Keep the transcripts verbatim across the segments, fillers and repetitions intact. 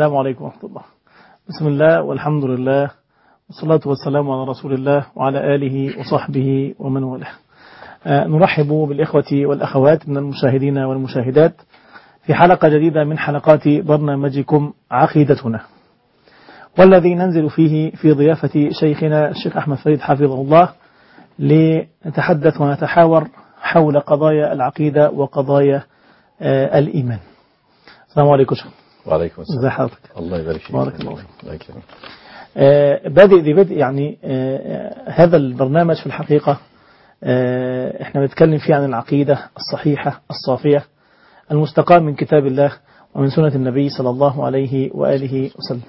السلام عليكم ورحمة الله. بسم الله والحمد لله والصلاة والسلام على رسول الله وعلى آله وصحبه ومن والاه. آه نرحب بالإخوة والأخوات من المشاهدين والمشاهدات في حلقة جديدة من حلقات برنامجكم عقيدتنا، والذي ننزل فيه في ضيافة شيخنا الشيخ أحمد فريد حفظه الله لنتحدث ونتحاور حول قضايا العقيدة وقضايا آه الإيمان. السلام عليكم شيخ. وعليكم السلام. ازي حضرتك؟ الله يبارك فيك. بارك الله فيك. الله يكرمك. آه بادئ ذي بدء يعني آه هذا البرنامج في الحقيقة آه احنا بنتكلم فيه عن العقيدة الصحيحة الصافية المستقاة من كتاب الله ومن سنة النبي صلى الله عليه وآله وسلم.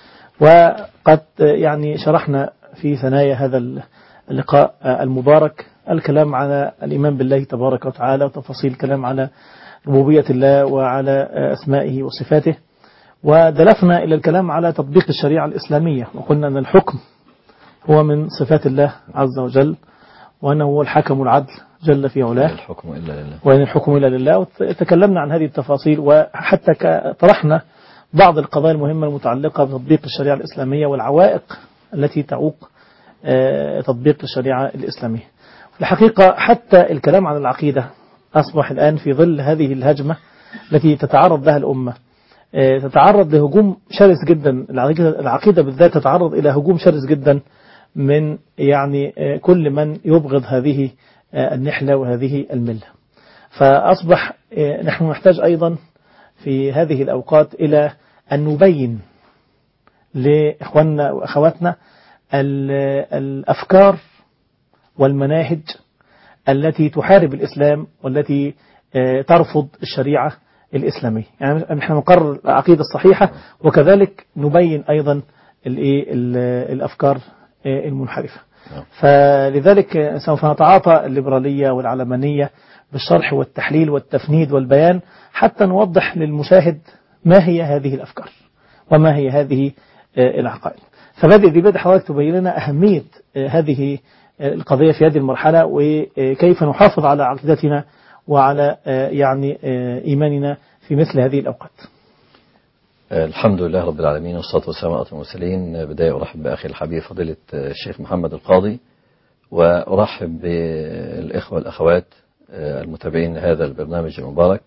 وقد يعني شرحنا في ثنايا هذا اللقاء المبارك الكلام على الإيمان بالله تبارك وتعالى وتفاصيل الكلام على ربوبية الله وعلى أسمائه وصفاته، ودلفنا إلى الكلام على تطبيق الشريعة الإسلامية، وقلنا أن الحكم هو من صفات الله عز وجل، وأنه هو الحكم العدل جل في علاه، الحكم إلا لله وإن الحكم إلا لله. وتكلمنا عن هذه التفاصيل، وحتى طرحنا بعض القضايا المهمة المتعلقة بتطبيق الشريعة الإسلامية والعوائق التي تعوق تطبيق الشريعة الإسلامية. في الحقيقة حتى الكلام عن العقيدة أصبح الآن في ظل هذه الهجمة التي تتعرض لها الأمة، تتعرض لهجوم شرس جدا. العقيدة بالذات تتعرض إلى هجوم شرس جدا من يعني كل من يبغض هذه النحلة وهذه الملة. فأصبح نحن نحتاج أيضا في هذه الأوقات إلى أن نبين لإخواننا وأخواتنا الأفكار والمناهج التي تحارب الإسلام والتي ترفض الشريعة الإسلامية. يعني نحن نقرر العقيدة الصحيحة، وكذلك نبين أيضا الأفكار المنحرفة. فلذلك سوف نتعاطى الليبرالية والعلمانية بالشرح والتحليل والتفنيد والبيان حتى نوضح للمشاهد ما هي هذه الأفكار وما هي هذه العقائد. فبدأ ذي بدأ حضرتك تبين لنا أهمية هذه القضية في هذه المرحلة، وكيف نحافظ على عقيدتنا وعلى يعني إيماننا في مثل هذه الأوقات. الحمد لله رب العالمين، والصلاة والسلام على المرسلين. بداية أرحب بأخي الحبيب فضيلة الشيخ محمد القاضي، وأرحب بالإخوة والأخوات المتابعين هذا البرنامج المبارك.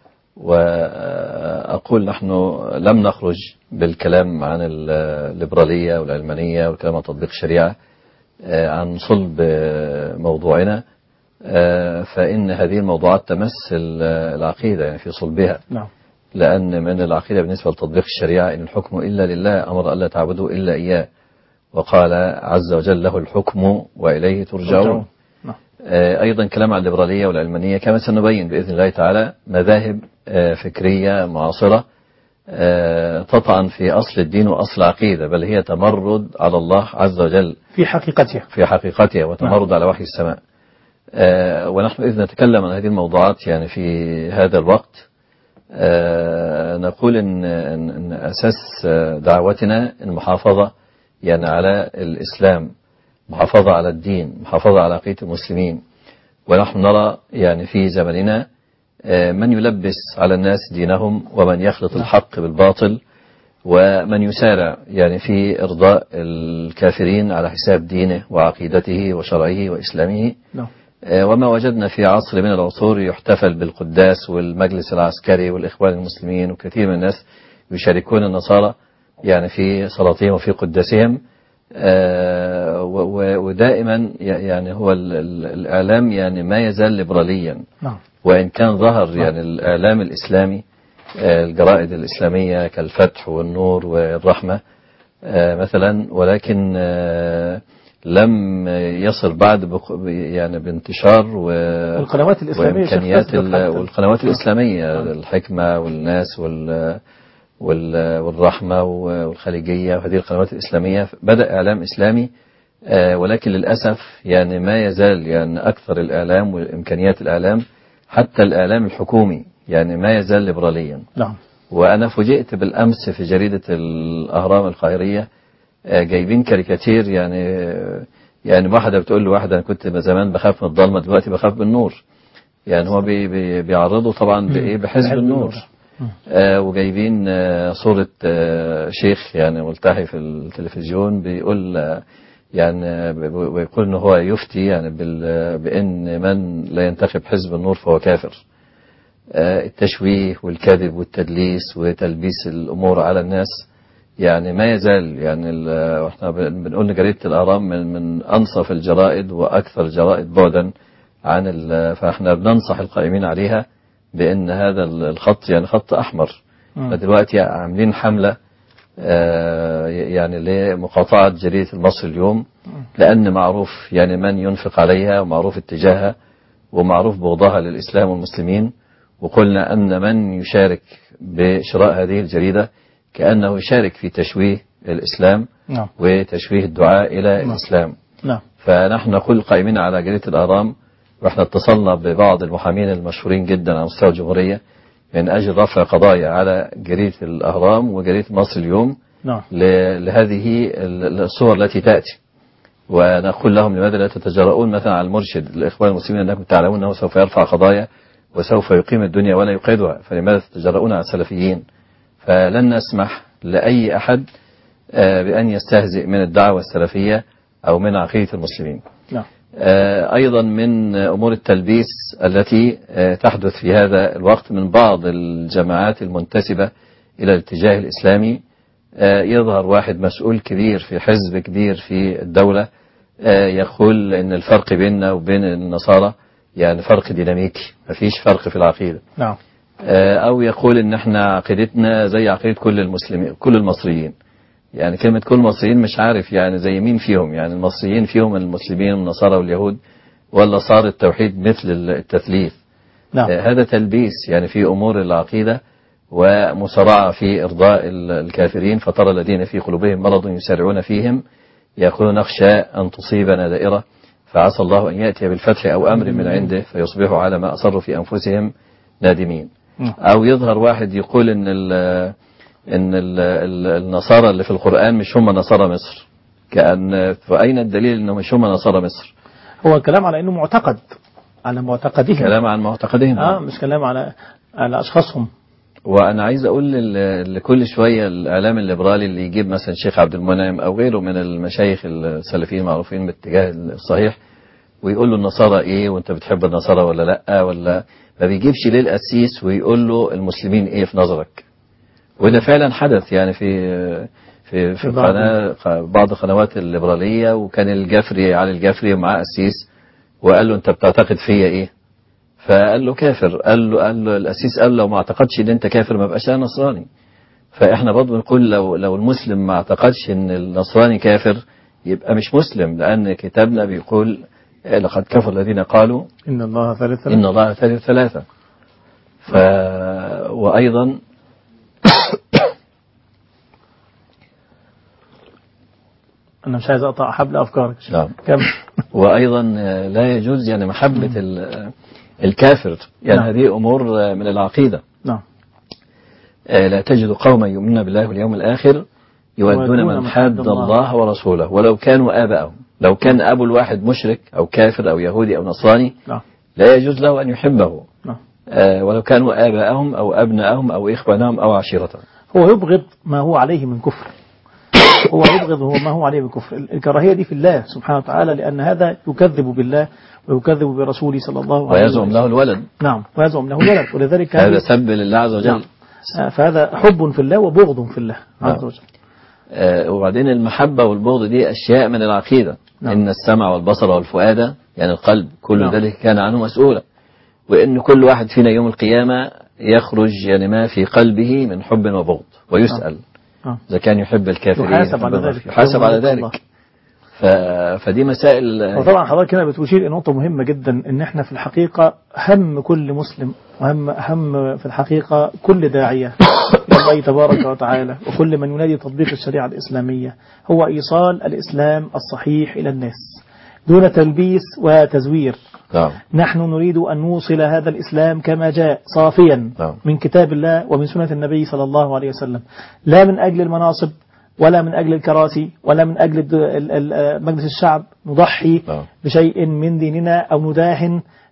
وأقول نحن لم نخرج بالكلام عن الليبرالية والعلمانية والكلام عن تطبيق الشريعة عن صلب موضوعنا، فإن هذه الموضوعات تمس العقيدة يعني في صلبها. نعم. لأن من العقيدة بالنسبة لتطبيق الشريعة إن الحكم إلا لله، أمر ألا تعبدوا إلا إياه، وقال عز وجل له الحكم وإليه ترجعون. نعم. أيضا كلام عن الليبرالية والعلمانية كما سنبين بإذن الله تعالى مذاهب فكرية معاصرة تطعن في أصل الدين وأصل العقيدة، بل هي تمرد على الله عز وجل في حقيقتها في حقيقتها وتمرد نعم. على وحي السماء. ونحن إذ نتكلم عن هذه الموضوعات يعني في هذا الوقت نقول إن, إن أساس دعوتنا المحافظة يعني على الإسلام، محافظة على الدين، محافظة على عقيدة المسلمين. ونحن نرى يعني في زمننا من يلبس على الناس دينهم، ومن يخلط الحق بالباطل، ومن يسارع يعني في إرضاء الكافرين على حساب دينه وعقيدته وشرعه وإسلامه. نعم. وما وجدنا في عصر من العصور يحتفل بالقداس والمجلس العسكري والإخوان المسلمين، وكثير من الناس يشاركون النصارى يعني في صلاتهم وفي قداسهم. ودائما يعني هو الإعلام يعني ما يزال ليبراليا، نعم. وإن كان ظهر يعني الإعلام الإسلامي، الجرائد الإسلامية كالفتح والنور والرحمة مثلا، ولكن لم يصل بعد يعني بانتشار والقنوات الإسلامية وإمكانيات والقنوات الإسلامية الحكمة والناس وال والرحمة والخليجية، وهذه القنوات الإسلامية بدأ إعلام إسلامي، ولكن للأسف يعني ما يزال يعني أكثر الإعلام وإمكانيات الإعلام حتى الإعلام الحكومي يعني ما يزال ليبراليا. نعم. وأنا فوجئت بالأمس في جريدة الأهرام القاهرية جايبين كاريكاتير، يعني يعني واحدة بتقول لواحدة أنا كنت زمان بخاف من الضلمة دلوقتي بخاف من النور. يعني هو بي بي بيعرضوا طبعا بإيه بحزب النور. آه وجايبين آه صورة آه شيخ يعني ملتحي في التلفزيون بيقول آه يعني بيقول إنه هو يفتي يعني بأن من لا ينتخب حزب النور فهو كافر. آه التشويه والكذب والتدليس وتلبيس الأمور على الناس يعني ما يزال يعني احنا بنقول ان جريدة الأهرام من من أنصف الجرائد وأكثر الجرائد بعدا عن فاحنا بننصح القائمين عليها بأن هذا الخط يعني خط أحمر. فدلوقتي عاملين حملة يعني لمقاطعة جريدة المصري اليوم لأن معروف يعني من ينفق عليها ومعروف اتجاهها ومعروف بغضها للإسلام والمسلمين. وقلنا أن من يشارك بشراء هذه الجريدة كأنه يشارك في تشويه الإسلام نعم. وتشويه الدعاء إلى نعم. الإسلام. نعم. فنحن نقول قائمين على جريدة الأهرام وإحنا اتصلنا ببعض المحامين المشهورين جدا على مستوى الجمهورية من أجل رفع قضايا على جريدة الأهرام وجريدة مصر اليوم نعم. لهذه الصور التي تأتي. ونقول لهم لماذا لا تتجرؤون مثلا على المرشد الإخوان المسلمين أنكم تعلمون أنه سوف يرفع قضايا وسوف يقيم الدنيا ولا يقيدها، فلماذا تتجرؤون على السلفيين؟ فلن نسمح لأي أحد بأن يستهزئ من الدعوة السلفية أو من عقيدة المسلمين. نعم. أيضا من أمور التلبيس التي تحدث في هذا الوقت من بعض الجماعات المنتسبة إلى الاتجاه الإسلامي. يظهر واحد مسؤول كبير في حزب كبير في الدولة يقول إن الفرق بيننا وبين النصارى يعني فرق ديناميكي، مفيش فرق في العقيدة. نعم. أو يقول إن إحنا عقيدتنا زي عقيدة كل المسلمين كل المصريين. يعني كلمة كل المصريين مش عارف يعني زي مين فيهم، يعني المصريين فيهم المسلمين والنصارى واليهود ولا صار التوحيد مثل التثليث؟ نعم. هذا تلبيس يعني في أمور العقيدة ومسارعة في إرضاء الكافرين. فترى الذين في قلوبهم مرض يسارعون فيهم يقولون نخشى أن تصيبنا دائرة فعسى الله أن يأتي بالفتح أو أمر من عنده فيصبحوا على ما أصروا في أنفسهم نادمين. أو يظهر واحد يقول إن ال إن ال النصارى اللي في القرآن مش هم نصارى مصر، كأن فأين الدليل إنه مش هم نصارى مصر؟ هو كلام على إنه معتقد على معتقدهم، كلام عن معتقدهم آه مش كلام على على أشخاصهم. وأنا عايز أقول لكل شوية الإعلام الليبرالي اللي يجيب مثلا الشيخ عبد المنعم أو غيره من المشايخ السلفيين المعروفين بالاتجاه الصحيح ويقول له النصارى إيه وأنت بتحب النصارى ولا لأ، ولا ما بيجيبش ليه القسيس ويقول له المسلمين إيه في نظرك. وده فعلا حدث يعني في في في قناة بعض قنوات الليبرالية، وكان الجفري علي الجفري معاه قسيس وقال له أنت بتعتقد فيا إيه؟ فقال له كافر. قال له قال له القسيس قال له ما اعتقدش ان انت كافر ما بقاش انا نصراني. فاحنا برضه نقول لو لو المسلم ما اعتقدش ان النصراني كافر يبقى مش مسلم، لان كتابنا بيقول لقد كفر الذين قالوا ان الله ثالث ثلاثة. ان الله ثالث ثلاثة. ف وايضا انا مش عايز اقطع حبل افكارك. نعم. كمل. وايضا لا يجوز يعني محبة الكافر، يعني نعم. هذه أمور من العقيدة. نعم. لا تجد قوما يؤمنون بالله واليوم الآخر يودون من حاد الله ورسوله ولو كانوا آباءهم. لو كان أبو الواحد مشرك أو كافر أو يهودي أو نصراني نعم. لا يجوز له أن يحبه. نعم. ولو كانوا آباءهم أو أبنائهم أو إخوانهم أو عشيرتهم. هو يبغض ما هو عليه من كفر. هو يبغض هو ما هو عليه من كفر. الكراهية دي في الله سبحانه وتعالى، لأن هذا يكذب بالله ويكذب برسوله صلى الله عليه وسلم ويزعم له الولد. نعم. ويزعم له الولد، ولذلك هذا سب لله عز وجل. نعم. فهذا حب في الله وبغض في الله عز وجل. آه وبعدين المحبة والبغض دي أشياء من العقيدة. نعم. إن السمع والبصر والفؤاد يعني القلب كل نعم. ذلك كان عنه مسؤولا، وإن كل واحد فينا يوم القيامة يخرج يعني ما في قلبه من حب وبغض ويسأل نعم. إذا كان يحب الكافرين يحاسب على ذلك. يحاسب على ذلك. ف... فدي مسائل. وطبعا حضرتك هنا بتشير إلى نقطة مهمة جدا، إن إحنا في الحقيقة هم كل مسلم وهم هم في الحقيقة كل داعية إلى الله تبارك وتعالى وكل من ينادي تطبيق الشريعة الإسلامية هو إيصال الإسلام الصحيح إلى الناس دون تلبيس وتزوير. نعم. نحن نريد أن نوصل هذا الإسلام كما جاء صافيا نعم. من كتاب الله ومن سنة النبي صلى الله عليه وسلم، لا من أجل المناصب ولا من أجل الكراسي ولا من أجل مجلس الشعب نضحي نعم. بشيء من ديننا أو نداهن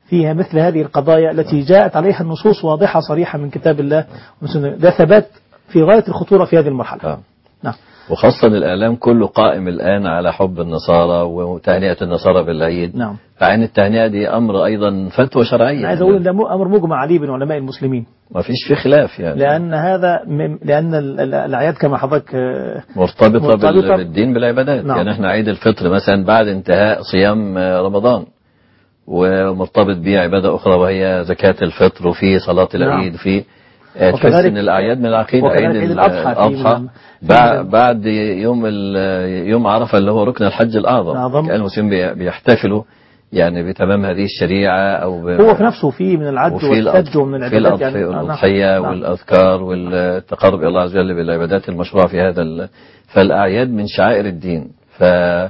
فيها مثل هذه القضايا التي جاءت عليها النصوص واضحة صريحة من كتاب الله وسنة. ده ثبات في غاية الخطورة في هذه المرحلة. آه. نعم. وخاصة الإعلام كله قائم الآن على حب النصارى وتهنئة النصارى بالعيد. نعم. فعن التهنئة دي أمر أيضا فتوى شرعية. أنا عايز أقول إن ده أمر مجمع عليه بين علماء المسلمين. ما فيش فيه خلاف يعني. لأن هذا لأن الأعياد كما حضرتك مرتبطة, مرتبطة بالدين بالعبادات. نعم. يعني احنا عيد الفطر مثلا بعد انتهاء صيام رمضان، ومرتبط به عبادة أخرى وهي زكاة الفطر وفي صلاة العيد. نعم. في تحس ان الاعياد من العقيده. عيد الاضحى بعد يوم يوم عرفه اللي هو ركن الحج الاعظم، كان المسلمين بيحتفلوا يعني بتمام هذه الشريعه. او هو في نفسه فيه من العد والحج ومن العبادات، يعني الاضحيه نعم. والاذكار والتقرب الى الله عز وجل بالعبادات المشروعه في هذا. فالاعياد من شعائر الدين، ف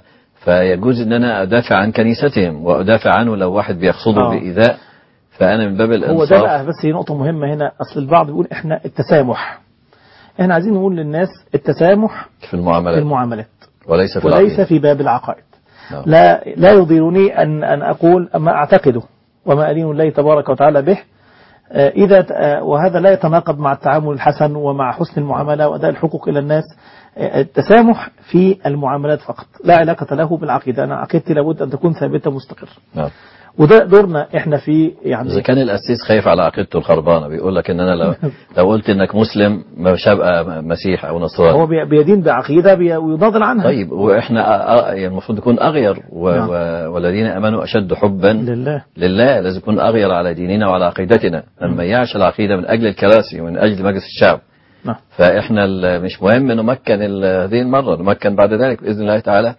فيجوز ان انا ادافع عن كنيستهم وادافع عنه لو واحد بيقصده آه. بايذاء، فأنا من باب الإنصاف. هو ده بقى بس هي نقطة مهمة هنا. أصل البعض بيقول إحنا التسامح، إحنا عايزين نقول للناس التسامح في المعاملات, في المعاملات وليس في وليس العقيدة. في باب العقائد. نعم. لا لا يضيرني أن أن أقول ما أعتقده وما ألين الله تبارك وتعالى به إذا وهذا لا يتناقض مع التعامل الحسن ومع حسن المعاملة وأداء الحقوق إلى الناس. التسامح في المعاملات فقط لا علاقة له بالعقيدة. أنا عقيدتي لابد أن تكون ثابتة مستقرة. نعم. وده دورنا احنا في يعني. إذا كان الأسيس خايف على عقيدته الخربانة بيقول لك إن أنا لو لو قلت إنك مسلم مش هبقى مسيح أو نصراني. هو بيدين بعقيدة ويناضل عنها. طيب وإحنا يعني المفروض نكون أغير و... نعم. والذين آمنوا أشد حبا لله. لله لازم نكون أغير على ديننا وعلى عقيدتنا. من ميعش العقيدة من أجل الكراسي ومن أجل مجلس الشعب. نعم. فإحنا مش مهم نمكن هذه المرة، نمكن بعد ذلك بإذن الله تعالى،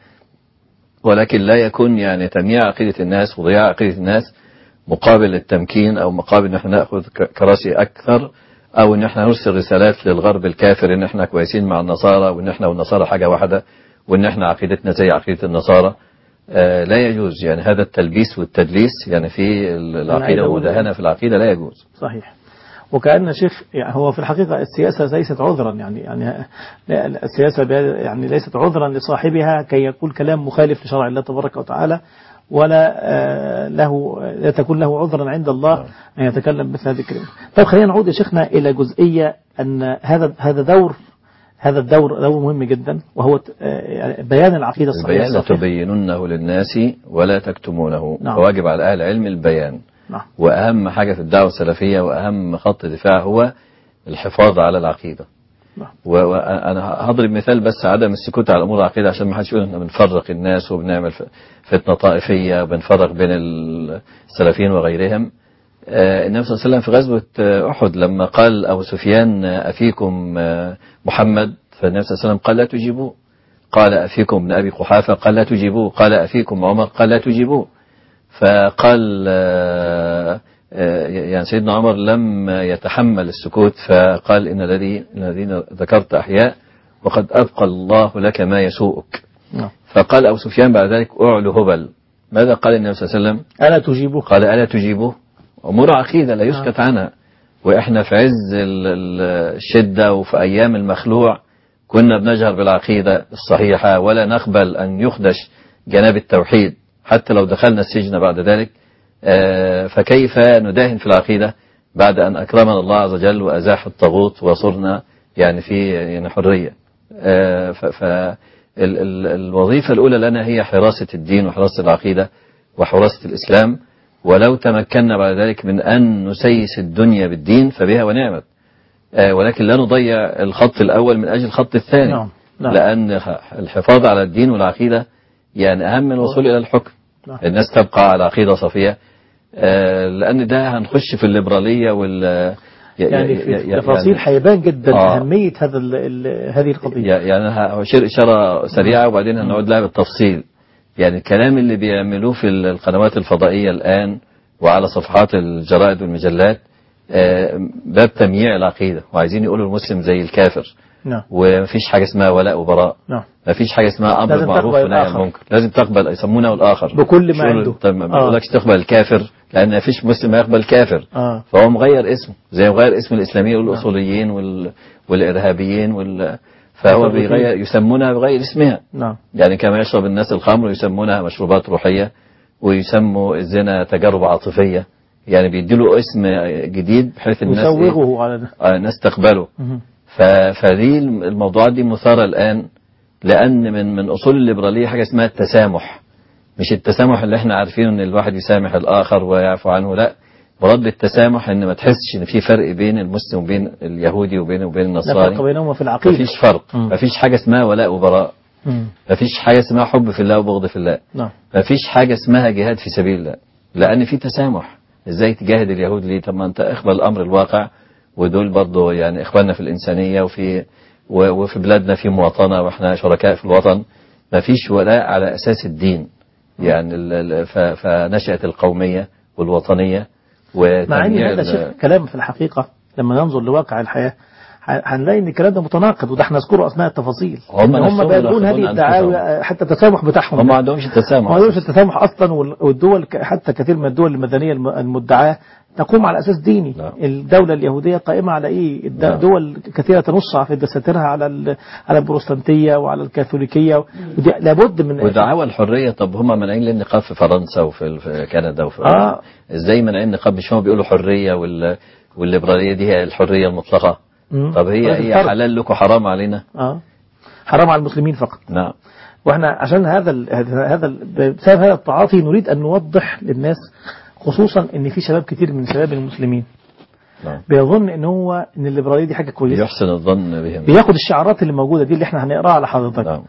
ولكن لا يكون يعني تمييع عقيدة الناس وضياع عقيدة الناس مقابل التمكين أو مقابل ان احنا نأخذ كراسي أكثر، أو ان احنا نرسل رسالات للغرب الكافر ان احنا كويسين مع النصارى وان احنا والنصارى حاجة واحدة وان احنا عقيدتنا زي عقيدة النصارى. آه لا يجوز يعني هذا التلبيس والتدليس يعني في العقيدة والمداهنة في العقيدة لا يجوز. صحيح. وكأن شيخ يعني هو في الحقيقة السياسة ليست عذرا يعني يعني السياسة يعني ليست عذرا لصاحبها كي يقول كلام مخالف لشرع الله تبارك وتعالى، ولا له لا تكون له عذرا عند الله أن يتكلم مثل هذه الكلمة. طيب خلينا نعود يا شيخنا إلى جزئية أن هذا هذا دور هذا الدور دور مهم جدا، وهو بيان العقيدة الصحيحة. البيان تبينونه للناس ولا تكتمونه. نعم. واجب على أهل العلم البيان. نعم. وأهم حاجة في الدعوة السلفية وأهم خط دفاع هو الحفاظ على العقيدة. نعم. وأنا هضرب مثال بس عدم السكوت على أمور العقيدة عشان ما حدش يقول إحنا بنفرق الناس وبنعمل فتنة طائفية وبنفرق بين السلفيين وغيرهم. النبي صلى الله عليه وسلم في غزوة أحد لما قال أبو سفيان أفيكم محمد، فالنبي صلى الله عليه وسلم قال لا تجيبوه. قال أفيكم ابن أبي قحافة قال لا تجيبوه. قال أفيكم عمر قال لا تجيبوه. فقال يعني سيدنا عمر لم يتحمل السكوت فقال إن الذي الذين ذكرت أحياء وقد أبقى الله لك ما يسوءك. فقال أبو سفيان بعد ذلك أعلو هبل. ماذا قال النبي صلى الله عليه وسلم؟ ألا تجيبه. قال ألا تجيبه. أمور عقيدة لا يسكت عنها. وإحنا في عز الشدة وفي أيام المخلوع كنا بنجهر بالعقيدة الصحيحة ولا نقبل أن يخدش جناب التوحيد حتى لو دخلنا السجن بعد ذلك. فكيف نداهن في العقيدة بعد أن أكرمنا الله عز وجل وأزاح الطاغوت وصرنا يعني في يعني حرية. فالوظيفة الأولى لنا هي حراسة الدين وحراسة العقيدة وحراسة الإسلام، ولو تمكنا بعد ذلك من أن نسيس الدنيا بالدين فبها ونعمت، ولكن لا نضيع الخط الأول من أجل الخط الثاني. نعم. نعم. لأن الحفاظ على الدين والعقيدة يعني أهم من الوصول إلى الحكم. نعم. الناس تبقى على عقيدة صفية، لأن ده هنخش في الليبرالية وال يعني في تفاصيل حيبان جدا آه أهمية هذا هذه القضية. يعني هشير إشارة سريعة وبعدين هنعود لها بالتفصيل. يعني الكلام اللي بيعملوه في القنوات الفضائية الآن وعلى صفحات الجرائد والمجلات باب تمييع العقيدة، وعايزين يقولوا المسلم زي الكافر. نعم. ومفيش حاجة اسمها ولاء وبراء. نعم. مفيش حاجة اسمها أمر معروف ونهي عن المنكر. لازم تقبل يسمونه الآخر بكل ما عنده. ما بيقولكش تقبل الكافر لأن مفيش مسلم يقبل الكافر. آه. فهو مغير اسمه زي مغير اسم الإسلاميين والأصوليين وال... والإرهابيين وال... فهو بيغير يسمونها بغير اسمها. نعم. يعني كما يشرب الناس الخمر يسمونها مشروبات روحية ويسموا الزنا تجارب عاطفية، يعني بيديله اسم جديد بحيث الناس يسوغه على إيه؟ الناس تقبله. فدي الموضوعات دي مثارة الآن، لأن من من أصول الليبرالية حاجة اسمها التسامح. مش التسامح اللي احنا عارفينه ان الواحد يسامح الآخر ويعفو عنه، لا، مراد بالتسامح ان ما تحسش ان في فرق بين المسلم وبين اليهودي وبين وبين النصراني. لا فرق بينهما في العقيدة. مفيش فرق، مفيش حاجة اسمها ولاء وبراء، مفيش حاجة اسمها حب في الله وبغض في الله، نعم. مفيش حاجة اسمها جهاد في سبيل الله، لأن في تسامح. ازاي تجاهد اليهود ليه؟ طب ما انت اقبل الأمر الواقع، ودول برضه يعني اخواننا في الإنسانية، وفي وفي بلادنا في مواطنة، واحنا شركاء في الوطن. مفيش ولاء على أساس الدين، يعني فنشأت القومية والوطنية. مع ان هذا شيء كلام في الحقيقة لما ننظر لواقع الحياة هنلاقي ان الكلام ده متناقض، وده احنا نذكره اثناء التفاصيل. هم, هم بيقولون هذه الدعاوى، حتى التسامح بتاعهم هم ما عندهمش التسامح، ما عندهمش التسامح اصلا. والدول حتى كثير من الدول المدنية المدعاة تقوم على اساس ديني. لا. الدولة اليهودية قائمة على ايه؟ دول كثيرة تنص في دساتيرها على على البروتستانتية وعلى الكاثوليكية، ودي لابد من ودعاوى الحرية. طب هم مانعين النقاب في فرنسا وفي كندا وفي آه. ازاي مانعين النقاب؟ مش هم بيقولوا حرية وال والليبرالية دي هي الحرية المطلقة؟ مم. طب هي هي حلال لكم حرام علينا؟ اه حرام على المسلمين فقط. نعم. واحنا عشان هذا ال هذا ال بسبب هذا التعاطي نريد ان نوضح للناس، خصوصا ان في شباب كتير من شباب المسلمين نعم. بيظن ان هو ان الليبرالية دي حاجة كويسة، يحسن الظن بهم، بياخد الشعارات اللي موجودة دي اللي احنا هنقراها على حضرتك نعم.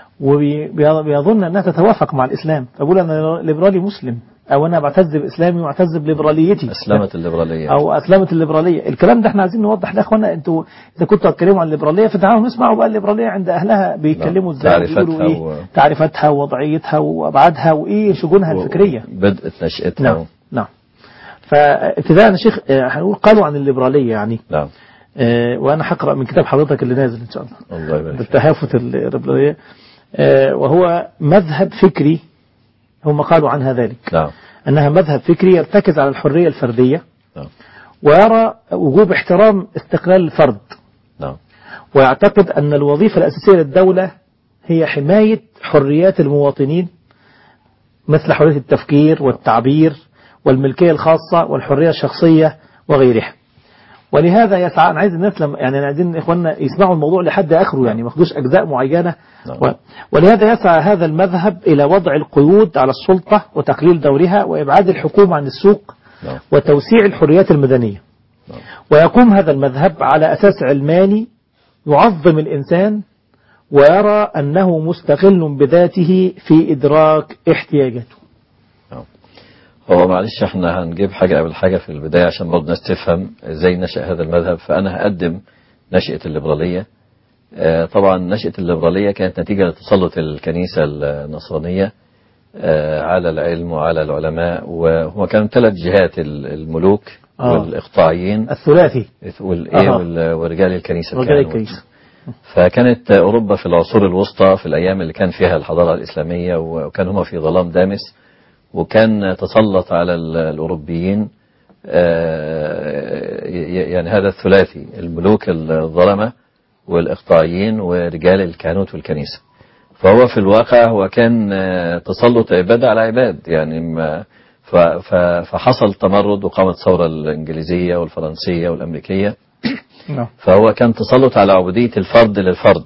وبيظن انها تتوافق مع الاسلام، فبقول انا ليبرالي مسلم، او انا بعتز باسلامي واعتز بليبراليتي، اسلمت الليبراليه او اسلمت الليبراليه. الكلام ده احنا عايزين نوضح لاخواننا، انتوا اذا كنتوا هتتكلموا عن الليبراليه فتعالوا نسمعوا بقى الليبراليه عند اهلها بيتكلموا ازاي، بيقولوا ايه و... تعريفتها ووضعيتها وابعادها وايه شجونها و... الفكريه، بدء نشاتها. نعم نعم. فابتداء يا شيخ هنقول قالوا عن الليبراليه يعني نعم. آه وانا هقرا من كتاب حضرتك اللي نازل ان شاء الله، الله يبارك فيك، بالتهافت الليبراليه، آه وهو مذهب فكري، هم قالوا عنها ذلك نعم. أنها مذهب فكري يرتكز على الحرية الفردية نعم. ويرى وجوب احترام استقلال الفرد نعم. ويعتقد أن الوظيفة الأساسية للدولة هي حماية حريات المواطنين، مثل حرية التفكير والتعبير والملكية الخاصة والحرية الشخصية وغيرها. ولهذا يسعى، أنا عايز الناس لما يعني أنا عايزين إخواننا يسمعوا الموضوع لحد آخره، يعني ما ياخدوش أجزاء معينة. و... ولهذا يسعى هذا المذهب إلى وضع القيود على السلطة وتقليل دورها وإبعاد الحكومة عن السوق وتوسيع الحريات المدنية. ويقوم هذا المذهب على أساس علماني يعظم الإنسان ويرى أنه مستقل بذاته في إدراك احتياجاته. هو معلش احنا هنجيب حاجة قبل حاجة في البداية عشان برضه الناس تفهم ازاي نشأ هذا المذهب. فأنا هقدم نشأة الليبرالية. اه طبعا نشأة الليبرالية كانت نتيجة لتسلط الكنيسة النصرانية اه على العلم وعلى العلماء، وهو كانوا ثلاث جهات، الملوك آه. والإقطاعيين الثلاثي والإيه آه. ورجال الكنيسة. رجال الكنيسة. فكانت أوروبا في العصور الوسطى في الأيام اللي كان فيها الحضارة الإسلامية، وكان هم في ظلام دامس، وكان تسلط على الأوروبيين يعني هذا الثلاثي، الملوك الظلمة والإقطاعيين ورجال الكهنوت والكنيسة. فهو في الواقع هو كان تسلط عباد على عباد، يعني فحصل تمرد وقامت الثورة الإنجليزية والفرنسية والأمريكية. فهو كان تسلط على عبودية الفرد للفرد.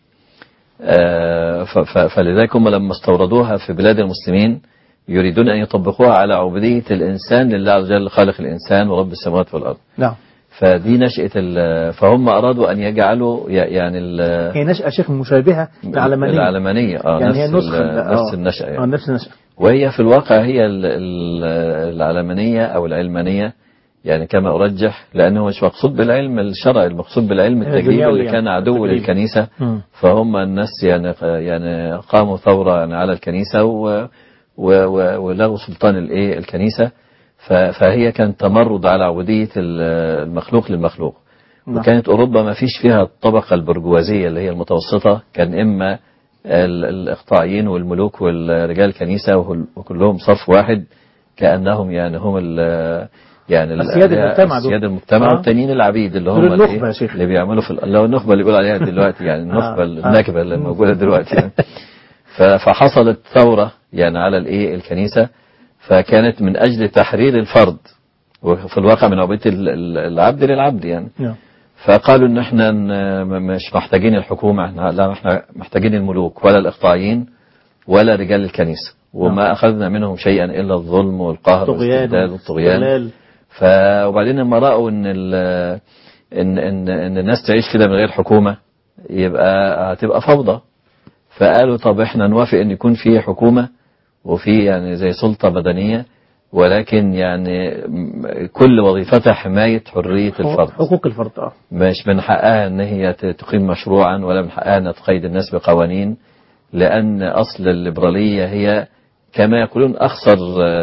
فلذلك هم لما استوردوها في بلاد المسلمين يريدون أن يطبقوها على عبودية الإنسان لله عز وجل خالق الإنسان ورب السماوات والأرض. نعم. فدي نشأة، فهم أرادوا أن يجعلوا يعني هي نشأة شيخ مشابهة العلمانية. العلمانية اه يعني نفس نفس النشأة يعني. اه نفس النشأة. وهي في الواقع هي العلمانية أو العلمانية، يعني كما أرجح، لأنه مش مقصود بالعلم الشرعي، المقصود بالعلم التجريبي اللي يعني. كان عدو للكنيسة. م. فهم الناس يعني يعني قاموا ثورة يعني على الكنيسة و ولغوا سلطان الايه الكنيسة. فهي كانت تمرد على عبودية المخلوق للمخلوق. وكانت أوروبا ما فيش فيها الطبقة البرجوازية اللي هي المتوسطة، كان إما الإقطاعيين والملوك والرجال الكنيسة وكلهم صف واحد، كأنهم يعني هم يعني السياد المجتمع السياد المجتمع والتانيين العبيد اللي هم اللي, اللي بيعملوا في لو النخبة اللي بيقول عليها دلوقتي يعني النخبة النكبة اللي موجودة دلوقتي يعني. فحصلت ثورة يعني على الايه الكنيسة، فكانت من أجل تحرير الفرد، وفي الواقع من عبودية العبد للعبد يعني. نعم. فقالوا ان احنا مش محتاجين الحكومة، احنا لا احنا محتاجين الملوك ولا الإقطاعيين ولا رجال الكنيسة، وما نعم. أخذنا منهم شيئا إلا الظلم والقهر والاستبداد والطغيان. والطغيان. ف وبعدين لما رأوا ان ال... ان ان ان الناس تعيش كده من غير حكومة يبقى هتبقى فوضى، فقالوا طب احنا نوافق ان يكون في حكومة وفي يعني زي سلطة مدنية، ولكن يعني كل وظيفتها حماية حرية الفرد، حقوق الفرد. اه مش من حقها ان هي تقيم مشروعا، ولا من حقها ان تقيد الناس بقوانين، لان اصل الليبرالية هي كما يقولون اخسر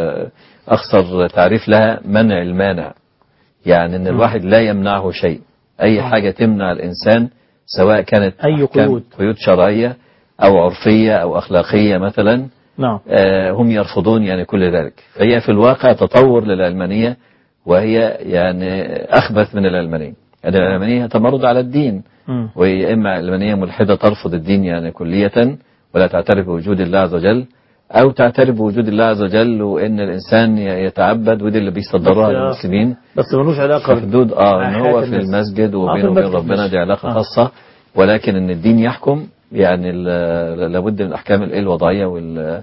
اخسر تعريف لها منع المانع، يعني ان الواحد لا يمنعه شيء، اي حاجة تمنع الانسان سواء كانت اي قيود قيود شرعية او عرفية او اخلاقية مثلا. نعم. آه هم يرفضون يعني كل ذلك. فهي في الواقع تطور للعلمانية، وهي يعني أخبث من العلمانية. يعني العلمانية تمرد على الدين، م. وهي إما علمانية ملحدة ترفض الدين يعني كلية ولا تعترف بوجود الله عز وجل، أو تعترف بوجود الله عز وجل وإن الإنسان يتعبد، ودي اللي بيصدروها للمسلمين، بس ملوش علاقة في حدود آه إن هو في الناس. المسجد آه وبينه وبين ربنا، دي علاقة آه. خاصة، ولكن إن الدين يحكم يعني لابد من الأحكام الوضعية وال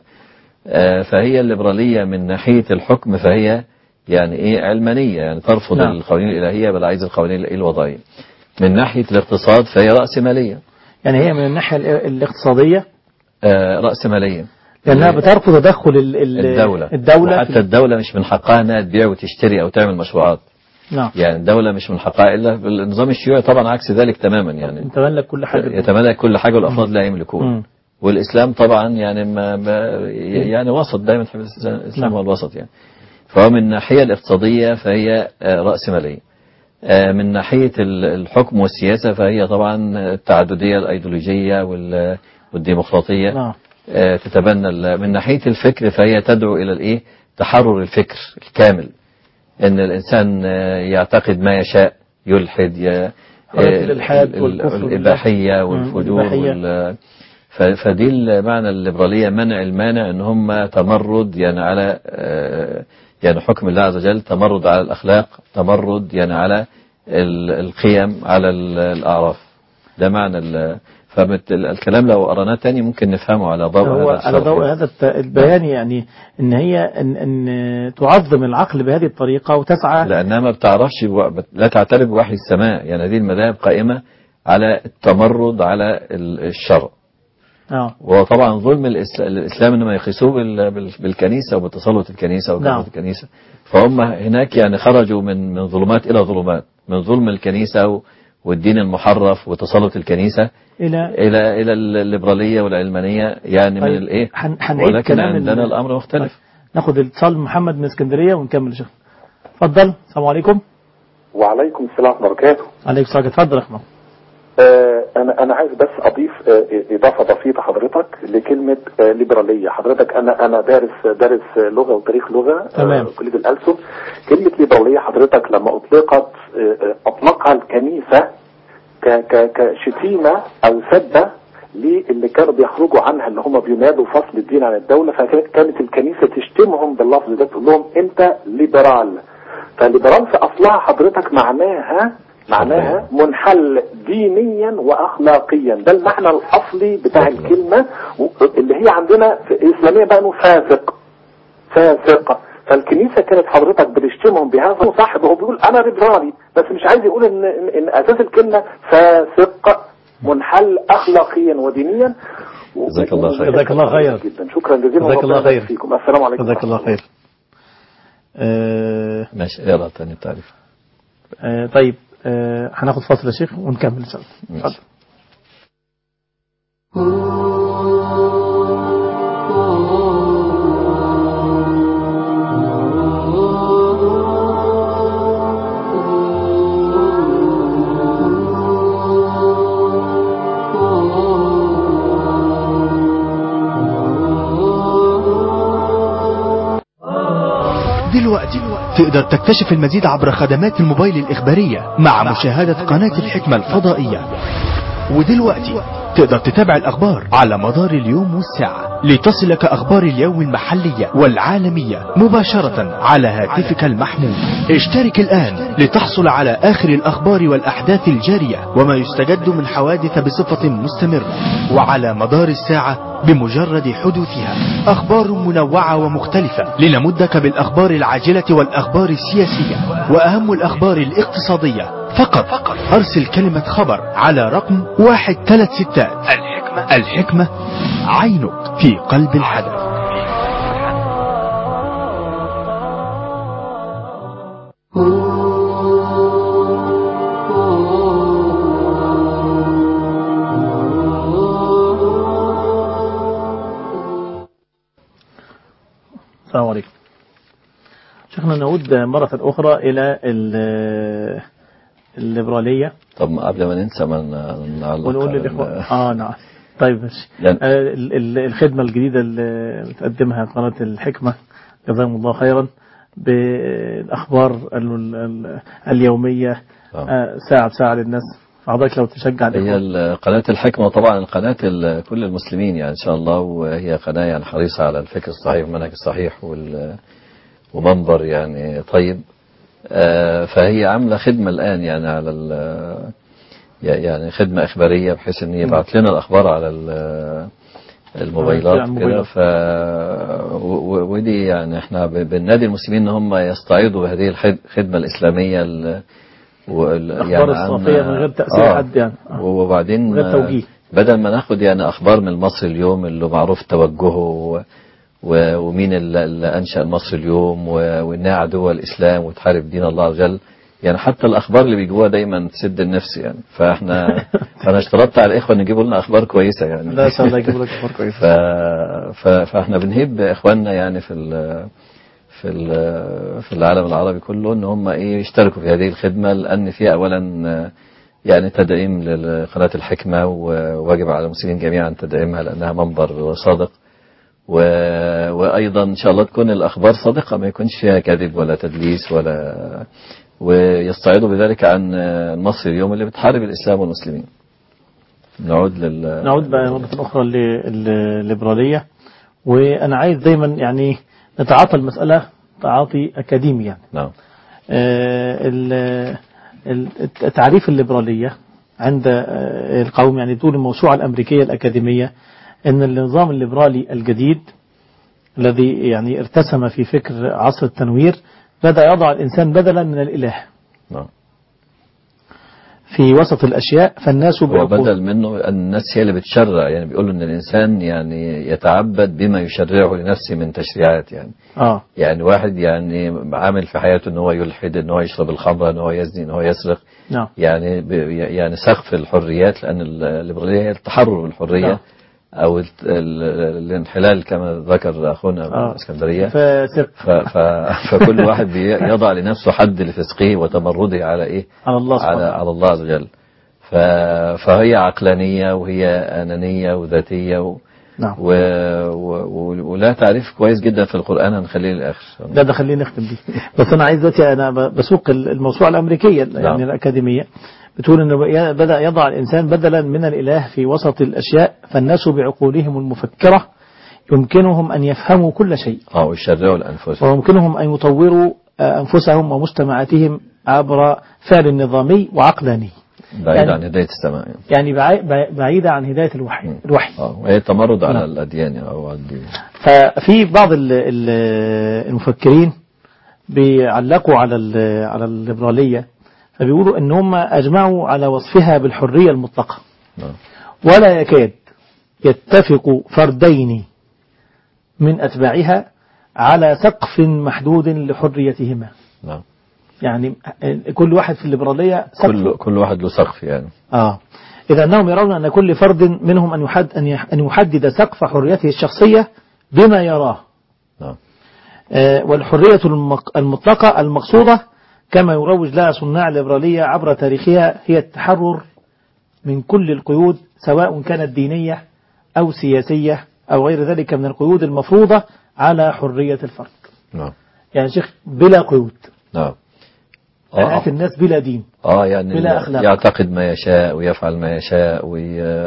فهي الليبرالية من ناحية الحكم فهي يعني ايه علمانية، يعني ترفض نعم. القوانين الإلهية بل عايز القوانين الوضعية. من ناحية الاقتصاد فهي رأسمالية، يعني هي من الناحية الاقتصادية آه رأسمالية، لأنها بترفض تدخل الدولة. الدولة وحتى الدولة مش من حقها انها تبيع وتشتري او تعمل مشروعات. نعم. يعني الدولة مش من حقها الا النظام الشيوعي طبعا عكس ذلك تماما، يعني يتملك كل حاجة، يتملك كل حاجة والافراد لا يملكون. والإسلام طبعا يعني ما يعني وسط، دائما تحب الإسلام هو الوسط يعني. فهو من الناحية الاقتصادية فهي رأسمالية، من ناحية الحكم والسياسة فهي طبعا التعددية الأيديولوجية والديمقراطية نعم. تتبنى. من ناحية الفكر فهي تدعو إلى الإيه تحرر الفكر الكامل، إن الإنسان يعتقد ما يشاء، يلحد، الإلحاد والكفر والإباحية والفجور وال فدي المعنى الليبرالية، منع المانع، ان هم تمرد يعني على يعني حكم الله عز وجل، تمرد على الأخلاق، تمرد يعني على القيم، على الأعراف. ده معنى فالكلام لو قرأناه تاني ممكن نفهمه على ضوء هذا على ضوء هذا البيان، يعني ان هي ان, إن تعظم العقل بهذه الطريقة وتسعى، لأنها ما بتعرفش لا تعترف بوحي السماء. يعني هذه المذاهب قائمة على التمرد على الشرع. آه. وطبعا ظلم الإسلام إنما يقيسوه بالكنيسة وبتسلط الكنيسة وكفر نعم. الكنيسة. فهم هناك يعني خرجوا من من ظلمات إلى ظلمات، من ظلم الكنيسة والدين المحرف وتسلط الكنيسة إلى إلى إلى الليبرالية والعلمانية يعني طيب. من الإيه ولكن عندنا الأمر مختلف. طيب. ناخد اتصال محمد من اسكندرية ونكمل شيخ. اتفضل. السلام عليكم. وعليكم السلام ورحمة الله وبركاته. عليكم السلام. اتفضل يا أحمد. آه انا انا عايز بس اضيف آه اضافه بسيطه حضرتك لكلمه آه ليبراليه. حضرتك انا انا دارس دارس لغه وتاريخ لغه تمام. آه كليه الألسن. كلمه ليبراليه حضرتك لما اطلقت آه اطلقها الكنيسه ك ك كشتيمه او سبه للي كانوا بيخرجوا عنها، اللي هم بينادوا فصل الدين عن الدوله، فكانت الكنيسه تشتمهم باللفظ ده، تقول لهم انت ليبرال. فليبرال في اصلها حضرتك معناها معناها منحل دينيا واخلاقيا، ده المعنى الاصلي بتاع الكلمة اللي هي عندنا في الاسلامية بقى انه فاسق فاسق. فالكنيسة كانت حضرتك بتشتمهم بهذا صاحب، هو بيقول انا ليبرالي بس مش عايز يقول ان, إن اساس الكلمة فاسق منحل اخلاقيا ودينيا. جزاك الله خير. جزاك الله خير جدا. شكرا جزيلا. جزاك الله خير فيكم. السلام عليكم. جزاك الله خير. أه ماشي. يلا تاني التعريف. أه طيب أه هناخد فاصل يا شيخ ونكمل ان شاء الله. اتفضل. دلوقتي تقدر تكتشف المزيد عبر خدمات الموبايل الإخبارية مع مشاهدة قناة الحكمة الفضائية. ودلوقتي تقدر تتابع الأخبار على مدار اليوم والساعة لتصلك أخبار اليوم المحلية والعالمية مباشرة على هاتفك المحمول. اشترك الآن لتحصل على آخر الأخبار والأحداث الجارية وما يستجد من حوادث بصفة مستمرة وعلى مدار الساعة بمجرد حدوثها. أخبار منوعة ومختلفة لنمدك بالأخبار العاجلة والأخبار السياسية وأهم الأخبار الاقتصادية. فقط أرسل كلمة خبر على رقم واحد ثلاث ستات. الحكمة الحكمة عينك في قلب الحدث. السلام عليكم. شيخنا نعود مرة أخرى إلى الليبرالية. طب قبل ما ننسى ما نعلق ونقول للإخوة آه نعم طيب ماشي. الخدمة الجديدة اللي بتقدمها قناة الحكمة جزاهم الله خيرا بالأخبار اليومية ساعة بساعة للناس. حضرتك لو تشجع هي قناة الحكمة طبعا قناة كل المسلمين يعني إن شاء الله، وهي قناة يعني حريصة على الفكر الصحيح والمنهج الصحيح ومنبر يعني طيب. فهي عاملة خدمة الآن يعني على يعني خدمة إخبارية بحيث أن يبعث لنا الأخبار على الموبايلات كده. ف ودي يعني احنا بننادي المسلمين ان هم يستعيضوا هذه الخدمة الإسلامية الأخبار الصافية من غير تأثير آه حد يعني آه وبعدين غير توجيه. بدل ما ناخد يعني أخبار من مصر اليوم اللي معروف توجهه ومين اللي أنشأ مصر اليوم وإنها عدوة الإسلام وتحارب دين الله عز وجل، يعني حتى الأخبار اللي بيجوها دايما تسد النفس يعني. فإحنا فأنا اشترطت على الإخوة أن يجيبوا لنا أخبار كويسة يعني. لا إن شاء الله يجيبوا لك أخبار كويسة. ف... ف... فإحنا بنهيب إخواننا يعني في ال... في ال... في العالم العربي كله ان هم ايه يشتركوا في هذه الخدمة، لان فيها اولا يعني تدعيم لقناة الحكمة، وواجب على المسلمين جميعا تدعيمها لانها منبر صادق، و... وايضا ان شاء الله تكون الاخبار صادقة ما يكونش فيها كذب ولا تدليس ولا، ويستعيدوا بذلك عن مصر اليوم اللي بتحارب الاسلام والمسلمين. نعود لل نعود بقى مرة اخرى للليبرالية، وانا عايز دايما يعني نتعاطى المسألة تعاطي أكاديمي يعني. نعم. آه تعريف الليبرالية عند القوم يعني طول الموسوعة الأمريكية الأكاديمية أن النظام الليبرالي الجديد الذي يعني ارتسم في فكر عصر التنوير بدأ يضع الإنسان بدلا من الإله. نعم. في وسط الأشياء فالناس هو بدل منه الناس هي اللي بتشرع، يعني بيقولوا ان الانسان يعني يتعبد بما يشرعه لنفسه من تشريعات يعني. اه يعني واحد يعني عامل في حياته ان هو يلحد، ان هو يشرب الخمر، ان هو يزني، ان هو يسرق. نعم. يعني يعني سقف الحريات، لان الليبراليه هي التحرر بالحريه. نعم. او الانحلال كما ذكر اخونا من الاسكندريه. ف فكل واحد يضع لنفسه حد لفسقه وتمرده على ايه؟ على الله على, على الله عز وجل. فهي عقلانيه وهي انانيه وذاتيه و نعم. و... و... ولا تعريف كويس جدا في القرآن، هنخليه للآخر. لا ده خلينا نختم بيه. بس أنا عايز دلوقتي أنا بسوق الموسوعة الأمريكية يعني نعم. الأكاديمية بتقول إنه بدأ يضع الإنسان بدلا من الإله في وسط الأشياء، فالناس بعقولهم المفكرة يمكنهم أن يفهموا كل شيء. اه ويشرعوا لأنفسهم. ويمكنهم أن يطوروا أنفسهم ومجتمعاتهم عبر فعل نظامي وعقلاني. بعيد يعني عن هداية السماء يعني, يعني بعيدة عن هداية الوحي م. الوحي اه وهي تمرد على الأديان أو على الدين. ففي بعض المفكرين بيعلقوا على على الليبرالية، فبيقولوا ان هم اجمعوا على وصفها بالحرية المطلقة. نعم. ولا يكاد يتفق فردين من أتباعها على سقف محدود لحريتهما. نعم. يعني كل واحد في الليبرالية كل كل واحد له سقف يعني. آه إذا أنهم يرون أن كل فرد منهم أن يحد أن يحدد سقف حريته الشخصية بما يراه. نعم. آه والحرية المطلقة المقصودة كما يروج لها صناع الليبرالية عبر تاريخها هي التحرر من كل القيود، سواء كانت دينية أو سياسية أو غير ذلك من القيود المفروضة على حرية الفرد. نعم. يعني شيخ بلا قيود. نعم. حياة الناس بلا دين. آه يعني بلا أخلاق. يعتقد ما يشاء ويفعل ما يشاء وي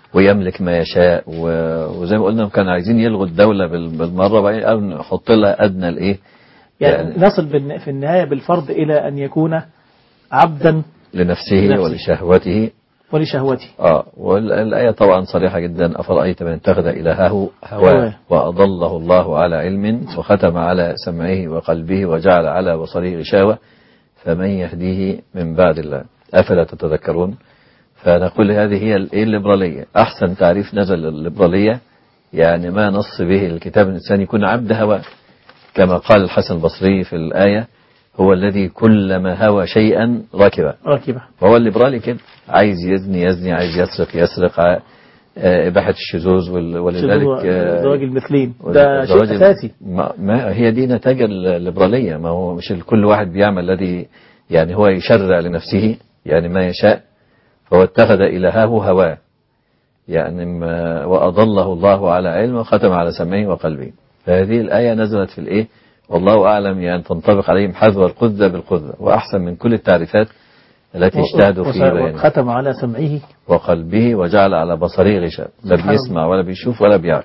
ويملك ما يشاء، وزي ما قلنا كانوا عايزين يلغوا الدولة بالمرة بقى قالوا نحط لها أدنى الإيه يعني, يعني نصل في النهاية بالفرد إلى أن يكون عبدا لنفسه, لنفسه ولشهوته ولشهوته آه والآية طبعا صريحة جدا: أفرأيت من اتخذ إلهه هواه وأضله الله على علم وختم على سمعه وقلبه وجعل على بصره غشاوة فمن يهديه من بعد الله أفلا تتذكرون. فنقول هذه هي الليبرالية. أحسن تعريف نزل الليبرالية يعني ما نص به الكتاب الإنسان يكون عبد هواه، كما قال الحسن البصري في الآية: هو الذي كلما هوى شيئا ركبه ركبه. وهو الليبرالي كده، عايز يزني يزني، عايز يسرق يسرق، إباحة الشذوذ ولذلك زواج المثلين ده شيء أساسي. ما, ما هي دي نتاج الليبرالية. ما هو مش كل واحد بيعمل الذي يعني هو يشرع لنفسه يعني ما يشاء، فهو اتخذ إلهه هواه يعني ما وأضله الله على علم وختم على سمعه وقلبه. فهذه الآية نزلت في الإيه والله أعلم يعني تنطبق عليهم حذو القذة بالقذة، وأحسن من كل التعريفات التي اجتهدوا في بيانها. وختم على سمعه وقلبه وجعل على بصره غشاء، لا بيسمع ولا بيشوف ولا بيعقل،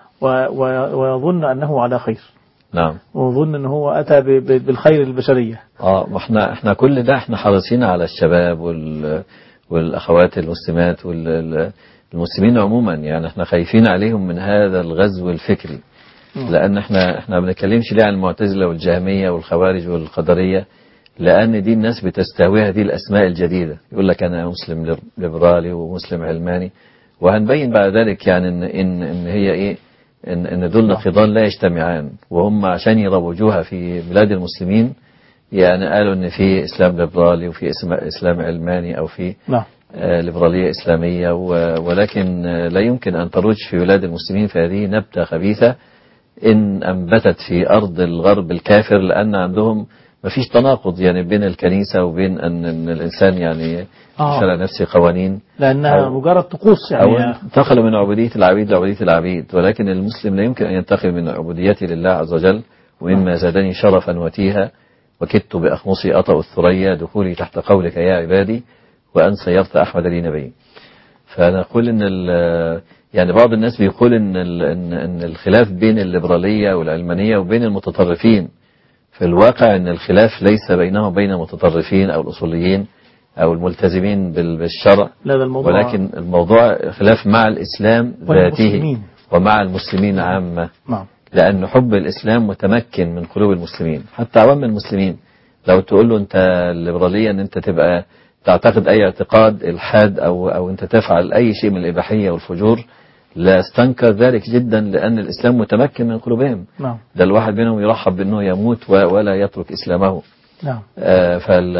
ويظن أنه على خير. نعم. ويظن أنه هو أتى بالخير البشرية. اه واحنا احنا كل ده احنا حريصين على الشباب وال والأخوات المسلمات والمسلمين عموما، يعني احنا خايفين عليهم من هذا الغزو الفكري. لأن احنا احنا ما بنتكلمش ليه عن المعتزلة والجهمية والخوارج والقدرية، لأن دي الناس بتستهويها هذه الأسماء الجديدة، يقول لك أنا مسلم ليبرالي ومسلم علماني، وهنبين بعد ذلك يعني إن إن إن هي إيه إن إن دول نقيضان لا يجتمعان، وهم عشان يروجوها في بلاد المسلمين يعني قالوا إن في إسلام ليبرالي وفي إسلام علماني أو في آه ليبرالية إسلامية، ولكن لا يمكن أن تروج في بلاد المسلمين، فهذه نبتة خبيثة إن أنبتت في أرض الغرب الكافر، لأن عندهم ما فيش تناقض يعني بين الكنيسة وبين أن, أن الإنسان يعني يشرع نفسه قوانين، لأنها مجرد طقوس يعني، أو انتقل من عبودية العبيد لعبودية العبيد. ولكن المسلم لا يمكن أن ينتقل من عبوديته لله عز وجل. ومما زادني شرفا وتيها وكدت بأخمصي أطأ الثريا دخولي تحت قولك يا عبادي وأن سيرت أحمد لي نبي. فنقول إن يعني بعض الناس بيقول إن, إن, إن الخلاف بين الليبرالية والعلمانية وبين المتطرفين، في الواقع إن الخلاف ليس بينهم وبين المتطرفين أو الأصوليين أو الملتزمين بالشرع، لا ده الموضوع ولكن الموضوع خلاف مع الإسلام ذاته ومع المسلمين عامة. نعم. لأن حب الإسلام متمكن من قلوب المسلمين، حتى عوام المسلمين لو تقول له أنت الليبرالية أن أنت تبقى تعتقد أي اعتقاد إلحاد أو أو أنت تفعل أي شيء من الإباحية والفجور، لا استنكر ذلك جدا، لأن الإسلام متمكن من قلوبهم. نعم. ده الواحد منهم يرحب بأنه يموت ولا يترك إسلامه. نعم. آه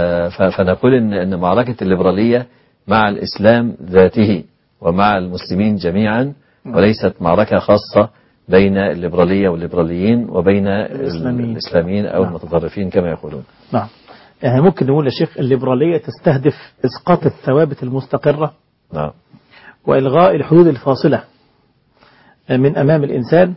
فنقول إن إن معركة الليبرالية مع الإسلام ذاته ومع المسلمين جميعا، نعم. وليست معركة خاصة بين الليبرالية والليبراليين وبين الإسلاميين, الإسلاميين أو نعم. المتطرفين كما يقولون. نعم. يعني ممكن نقول يا شيخ الليبرالية تستهدف إسقاط الثوابت المستقرة، نعم، وإلغاء الحدود الفاصلة من أمام الإنسان.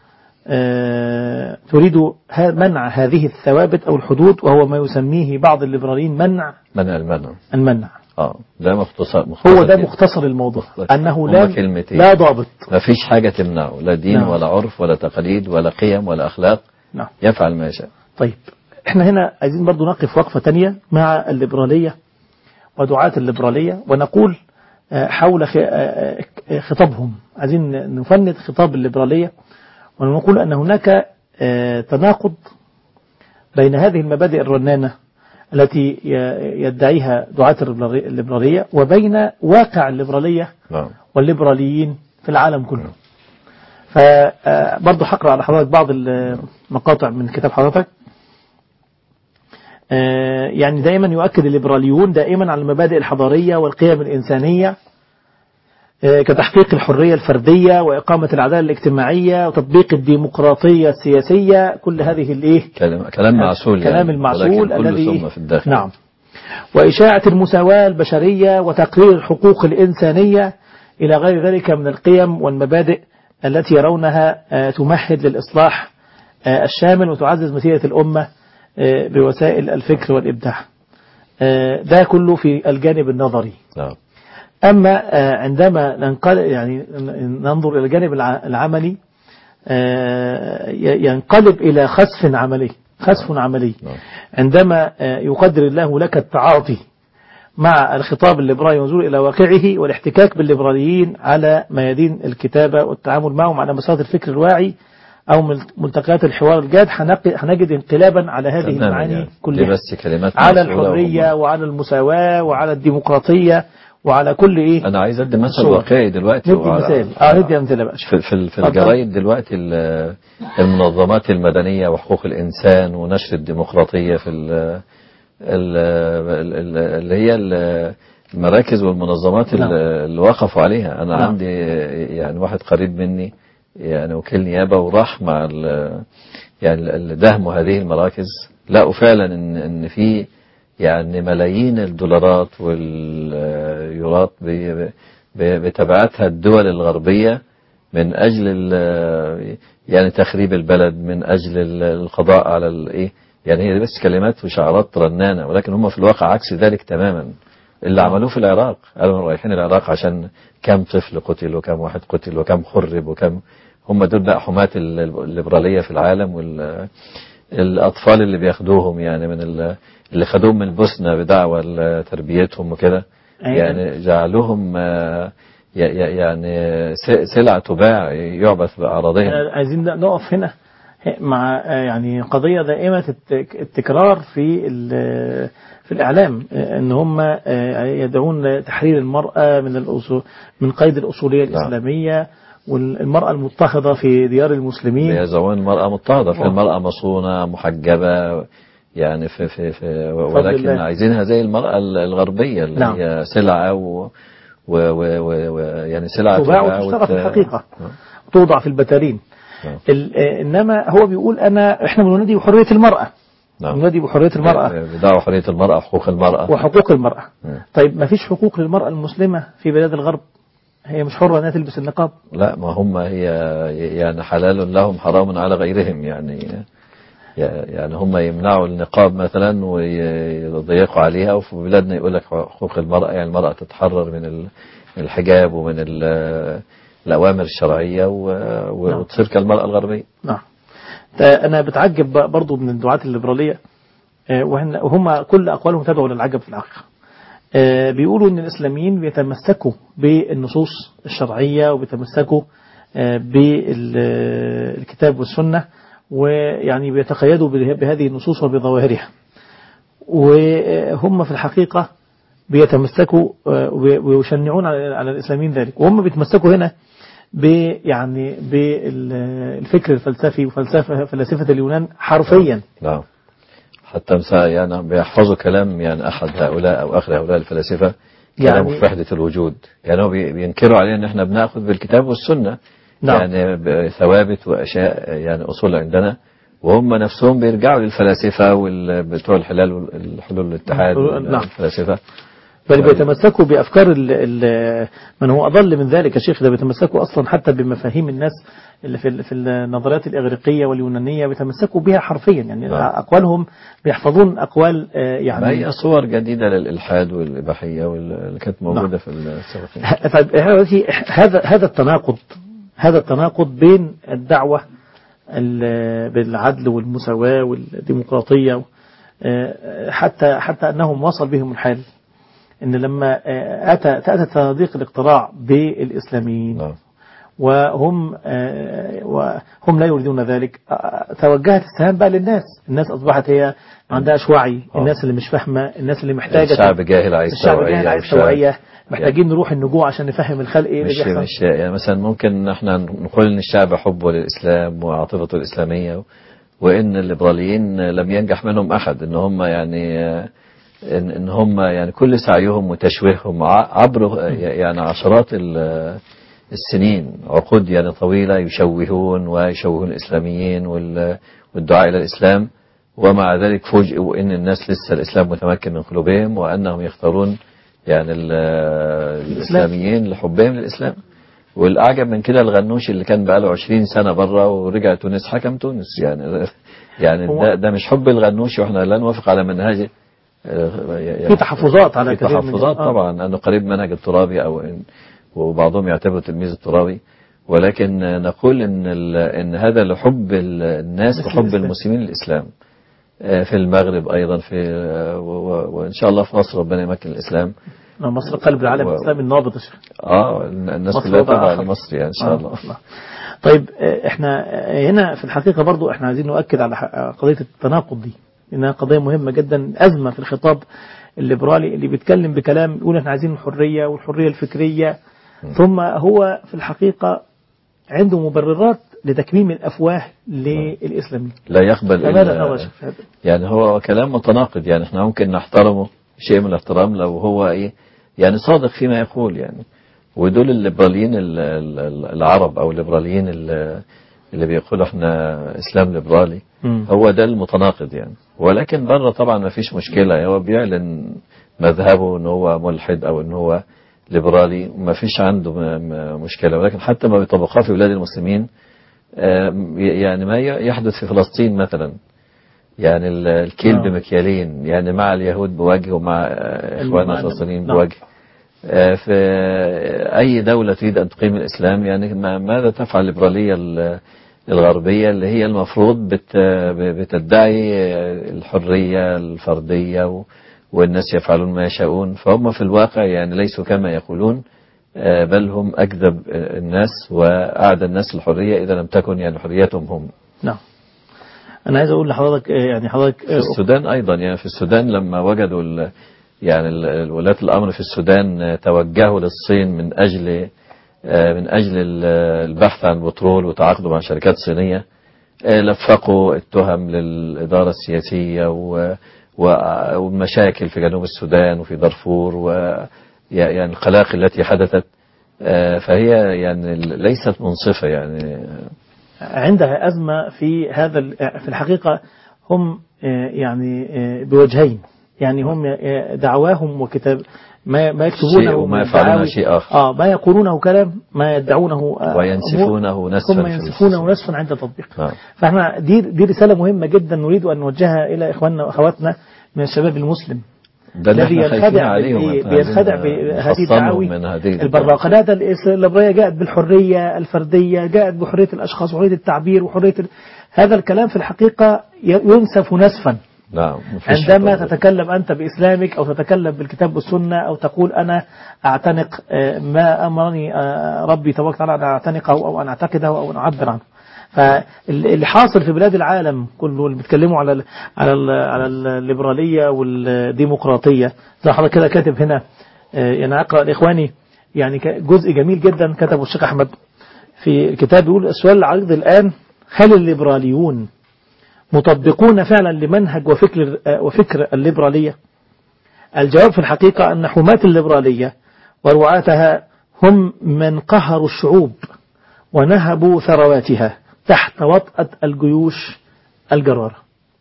تريد منع هذه الثوابت أو الحدود، وهو ما يسميه بعض الليبراليين منع منع المنع المنع اه ده مختصر, مختصر هو ده مختصر الموضوع، أنه لا لا ضابط، ما فيش حاجة تمنعه، لا دين نعم. ولا عرف ولا تقاليد ولا قيم ولا أخلاق. نعم. يفعل ما يشاء. طيب احنا هنا عايزين برضو نقف وقفة تانية مع الليبرالية ودعاة الليبرالية، ونقول حول خطابهم. عايزين نفند خطاب الليبرالية ونقول أن هناك تناقض بين هذه المبادئ الرنانة التي يدعيها دعاة الليبرالية وبين واقع الليبرالية والليبراليين في العالم كله. فبرضو حقرأ على حضرتك بعض المقاطع من كتاب حضرتك. يعني دائما يؤكد الليبراليون دائما على المبادئ الحضارية والقيم الإنسانية كتحقيق الحرية الفردية وإقامة العدالة الاجتماعية وتطبيق الديمقراطية السياسية. كل هذه الايه كلام كلام معسول، كلام يعني المعسول الذي في الداخل. نعم. وإشاعة المساواة البشرية وتقرير الحقوق الإنسانية إلى غير ذلك من القيم والمبادئ التي يرونها تمهد للإصلاح الشامل وتعزز مسيرة الأمة بوسائل الفكر والإبداع. ده كله في الجانب النظري. نعم. أما عندما ننقل يعني ننظر إلى الجانب العملي ينقلب إلى خسف عملي خسف عملي عندما يقدر الله لك التعاطي مع الخطاب الليبرالي والنزول إلى واقعه والاحتكاك بالليبراليين على ميادين الكتابة والتعامل معهم على مسار الفكر الواعي أو ملتقيات الحوار الجاد، هنجد انقلابا على هذه المعاني يعني كلها، بس كلمات على الحرية وعلى المساواة وعلى الديمقراطية وعلى كل إيه. أنا عايز أدي مثل واقعي دلوقتي. ندي مثال اه ندي أمثلة بقى. في, في, في الجرايد دلوقتي المنظمات المدنية وحقوق الإنسان ونشر الديمقراطية في ال ال اللي هي المراكز والمنظمات اللي وقفوا عليها. أنا نعم. عندي يعني واحد قريب مني يعني وكيل نيابة وراح مع يعني دهم هذه المراكز، لقوا فعلا إن إن في يعني ملايين الدولارات واليورات بتبعتها الدول الغربية من أجل يعني تخريب البلد، من أجل القضاء على الإيه، يعني هي بس كلمات وشعارات رنانة، ولكن هم في الواقع عكس ذلك تماما. اللي عملوه في العراق، قالوا رايحين العراق عشان كم طفل قتل وكم واحد قتل وكم خرب وكم، هم دول بقى حماة الليبرالية في العالم. والأطفال اللي بياخدوهم يعني من اللي خدوهم من البوسنة بدعوة تربيتهم وكده، يعني جعلوهم يعني سلعة تباع يعبث بأعراضهم. عايزين نقف هنا مع يعني قضية دائمة التكرار في في الإعلام، إن هم يدعون تحرير المرأة من الأصول من قيد الأصولية الإسلامية، والمرأة المضطهدة في ديار المسلمين. يزعمون المرأة مضطهدة، في المرأة مصونة محجبة يعني في في في ولكن عايزينها زي المرأة الغربية اللي نعم. هي سلعة و و و يعني سلعة تباع وتشترى في الحقيقة توضع في البتارين. إنما هو بيقول أنا إحنا بننادي بحرية المرأة، نعم. بننادي بحرية المرأة، بدعوة حرية المرأة وحقوق المرأة وحقوق المرأة. م. طيب ما فيش حقوق للمرأة المسلمة في بلاد الغرب؟ هي مش حرة أنها تلبس النقاب؟ لا، ما هم هي يعني حلال لهم حرام على غيرهم، يعني يعني هم يمنعوا النقاب مثلا ويضيقوا عليها، وفي بلادنا يقول لك حقوق المرأة، يعني المرأة تتحرر من الحجاب ومن الأوامر الشرعية وتصير كالمرأة الغربية. نعم. أنا بتعجب برضو من الدعاة الليبرالية، وهم كل أقوالهم تدعو للعجب في الحقيقة. بيقولوا أن الإسلاميين بيتمسكوا بالنصوص الشرعية وبيتمسكوا بالكتاب والسنة، ويعني بيتقيدوا بهذه النصوص وبظواهرها، وهم في الحقيقة بيتمسكوا ويشنعون على الإسلاميين ذلك، وهم بيتمسكوا هنا يعني بالفكر الفلسفي وفلسفة فلسفة اليونان حرفيا. نعم. حتى مساء يعني بيحفظوا كلام يعني أحد هؤلاء أو آخر هؤلاء الفلاسفة، كلام يعني في وحدة الوجود، يعني هو بينكروا علينا أن احنا بنأخذ بالكتاب والسنة. نعم. يعني ثوابت وأشياء يعني أصول عندنا، وهم نفسهم بيرجعوا للفلاسفة وبتوع الحلال والحلول الاتحاد والفلاسفة، بل بيتمسكوا بأفكار ال ال من هو أضل من ذلك يا شيخ، ده بيتمسكوا أصلا حتى بمفاهيم الناس اللي في في النظريات الإغريقية واليونانية، بيتمسكوا بها حرفيا، يعني نعم. أقوالهم بيحفظون أقوال يعني ما هي صور جديدة للإلحاد والإباحية واللي كانت موجودة نعم. في السابقين. طيب هذا هذا التناقض هذا التناقض بين الدعوة بالعدل والمساواة والديمقراطية، حتى حتى أنهم وصل بهم الحال إن لما أتى تأتى تضييق الاقتراع بالإسلاميين نعم. وهم وهم لا يريدون ذلك، توجهت السهام بقى للناس، الناس أصبحت هي ما عندهاش وعي، الناس اللي مش فاهمة، الناس اللي محتاجة، الشعب جاهل عايز توعية، محتاجين نروح النجوع عشان نفهم الخلق ايه اللي بيحصل. مش يعني مثلا ممكن احنا نقول ان الشعب حبه للإسلام وعاطفته الإسلامية، وان الليبراليين لم ينجح منهم أحد، ان هم يعني ان, إن هم يعني كل سعيهم وتشويههم عبر يعني عشرات السنين، عقود يعني طويلة، يشوهون ويشوهون الإسلاميين والدعاء إلى الإسلام، ومع ذلك فوجئوا ان الناس لسه الإسلام متمكن من قلوبهم، وأنهم يختارون يعني الإسلاميين لحبهم للإسلام. والأعجب من كده الغنوش اللي كان بقاله عشرين سنة برا ورجع تونس حكم تونس، يعني يعني ده, ده مش حب الغنوش، وإحنا لا نوافق على منهجه، يعني في تحفظات على في تحفظات طبعا أنه قريب منهج الترابي أو إن وبعضهم يعتبر تلميذ الترابي، ولكن نقول إن إن هذا لحب الناس وحب المسلمين الإسلام في المغرب أيضا في وإن شاء الله في مصر ربنا يمكن الإسلام. مصر قلب العالم الإسلامي النابض يا شيخ. اه الناس كلها تابعة لمصر يعني إن شاء الله. الله. طيب احنا هنا في الحقيقة برضو احنا عايزين نؤكد على قضية التناقض دي، إنها قضية مهمة جدا، أزمة في الخطاب الليبرالي اللي بيتكلم بكلام يقول احنا عايزين الحرية والحرية الفكرية، ثم هو في الحقيقة عنده مبررات لتكميم الأفواه للإسلاميين. لا يقبل إلا يعني هو كلام متناقض، يعني احنا ممكن نحترمه شيء من الاحترام لو هو ايه يعني صادق فيما يقول يعني. ودول الليبراليين العرب او الليبراليين اللي بيقولوا احنا اسلام ليبرالي م. هو ده المتناقض يعني. ولكن بره طبعا ما فيش مشكلة، هو بيعلن مذهبه ان هو ملحد او ان هو ليبرالي وما فيش عنده مشكلة، ولكن حتى ما بيطبقها في بلاد المسلمين يعني ما يحدث في فلسطين مثلا، يعني الكيل بمكيالين، يعني مع اليهود بوجه ومع اخواننا الفلسطينيين بوجه. في أي دولة تريد أن تقيم الإسلام يعني ماذا تفعل الليبرالية الغربية اللي هي المفروض بتدعي الحرية الفردية والناس يفعلون ما يشاءون، فهم في الواقع يعني ليسوا كما يقولون، بل هم أكذب الناس وأعدى الناس الحرية إذا لم تكن يعني حريتهم هم. نعم. أنا عايز أقول لحضرتك يعني حضرتك في السودان أيضا، يعني في السودان لما وجدوا يعني ولاة الأمر في السودان توجهوا للصين من أجل من أجل البحث عن بترول وتعاقدوا مع شركات صينية، لفقوا التهم للإدارة السياسية والمشاكل في جنوب السودان وفي دارفور ويعني القلاقل التي حدثت، فهي يعني ليست منصفة يعني. عندها أزمة في هذا في الحقيقة، هم يعني بوجهين، يعني هم دعواهم وكتاب ما ما يكتبونه وما يفعلون شيء آخر. اه ما يقولونه كلام، ما يدعونه وينسفونه نسفا، ثم ينسفونه نسفا عند تطبيق. آه. فاحنا دي دي رسالة مهمة جدا نريد أن نوجهها إلى إخواننا وأخواتنا من الشباب المسلم الذي ينخدع بينخدع بهذه الدعاوي البراقنات الليبرالية جاءت بالحرية الفردية، جاءت بحرية الأشخاص وحرية التعبير وحرية ال... هذا الكلام في الحقيقة ينسف نسفا. نعم. عندما تتكلم أنت بإسلامك أو تتكلم بالكتاب والسنة أو تقول أنا أعتنق ما أمرني ربي تبارك وتعالى أن أعتنقه أو أن أعتقده أو أن أعبر عنه. فاللي حاصل في بلاد العالم كله اللي بيتكلموا على ال على ال على الليبرالية والديمقراطية، زي حضرتك كده كاتب هنا، يعني أقرأ لإخواني يعني جزء جميل جدا كتبه الشيخ أحمد في الكتاب، يقول السؤال العريض الآن: هل الليبراليون مطبقون فعلا لمنهج وفكر وفكر الليبرالية؟ الجواب في الحقيقة أن حماة الليبرالية ورعاتها هم من قهروا الشعوب ونهبوا ثرواتها تحت وطأة الجيوش الجرارة.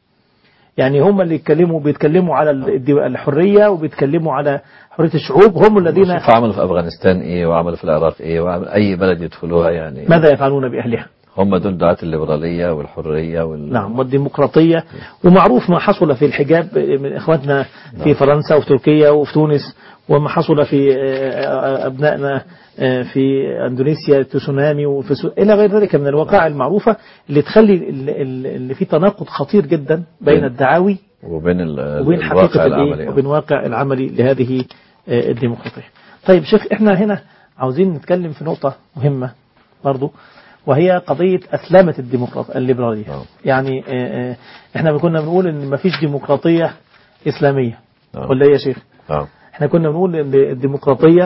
يعني هم اللي يتكلموا بيتكلموا على الحرية وبيتكلموا على حرية الشعوب، هم الذين عملوا في أفغانستان إيه وعملوا في العراق إيه وعمل أي بلد يدخلوها يعني ماذا يفعلون بأهلها؟ هم دول دعاة الليبرالية والحرية وال... نعم والديمقراطية. ومعروف ما حصل في الحجاب من إخواتنا في نعم. فرنسا وفي تركيا وفي تونس، وما حصل في أبنائنا في أندونيسيا تسونامي وفي سو... إلى غير ذلك من الوقائع المعروفة اللي تخلي اللي في تناقض خطير جدا بين الدعاوي وبين, وبين حقيقة العملي وبين واقع العملي لهذه الديمقراطية. طيب شيخ، إحنا هنا عاوزين نتكلم في نقطة مهمة برضو، وهي قضية أسلامة الديمقراطية الليبرالية. أوه. يعني احنا كنا بنقول ان ما فيش ديمقراطية إسلامية. أوه. ولا يا شيخ؟ أوه. احنا كنا بنقول ان الديمقراطية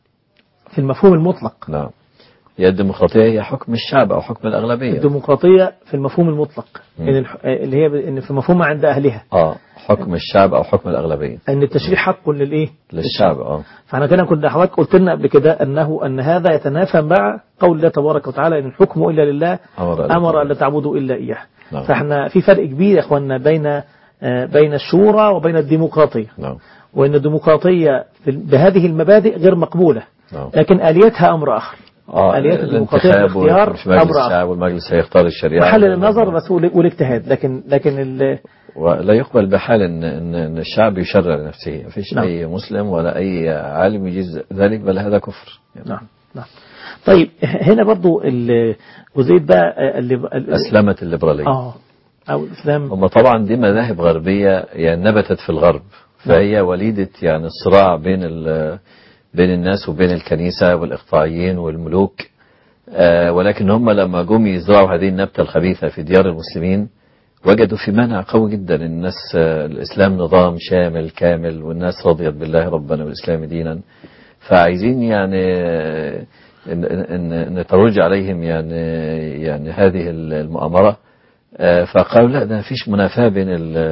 في المفهوم المطلق. نعم. هي الديمقراطية هي حكم الشعب أو حكم الأغلبية. الديمقراطية في المفهوم المطلق إن اللي هي إن في مفهومها عند أهلها. آه حكم الشعب أو حكم الأغلبية. أن التشريع حق للإيه؟ للشعب. آه. فاحنا كنا كنا حضرتك قلت لنا قبل كده أنه أن هذا يتنافى مع قول الله تبارك وتعالى إن الحكم إلا لله أمر أن لا تعبدوا إلا إياه. نعم. فاحنا في فرق كبير يا إخواننا بين بين الشورى وبين الديمقراطية. نعم. وإن الديمقراطية بهذه المبادئ غير مقبولة. نعم. لكن آليتها أمر آخر. آه آليات الديمقراطية الاختيار أمر الشعب والمجلس هيختار الشريعة محل النظر بس والاجتهاد، لكن لكن ولا يقبل بحال إن, إن, إن الشعب يشرع لنفسه. ما فيش نعم. أي مسلم ولا أي عالم يجيز ذلك، بل هذا كفر. نعم نعم. طيب هنا برضو جزئية بقى اللي أسلمت الليبرالية. آه أو الإسلام. هم طبعا دي مذاهب غربية يعني نبتت في الغرب، فهي وليدة يعني الصراع بين بين الناس وبين الكنيسة والإقطاعيين والملوك. آه ولكن هم لما جم يزرعوا هذه النبتة الخبيثة في ديار المسلمين وجدوا في مانع قوي جدا. الناس آه الإسلام نظام شامل كامل، والناس رضيت بالله ربنا والإسلام دينا، فعايزين يعني آه إن, إن, إن تروج عليهم يعني يعني هذه المؤامرة. آه فقالوا لا، ده مفيش منافاة بين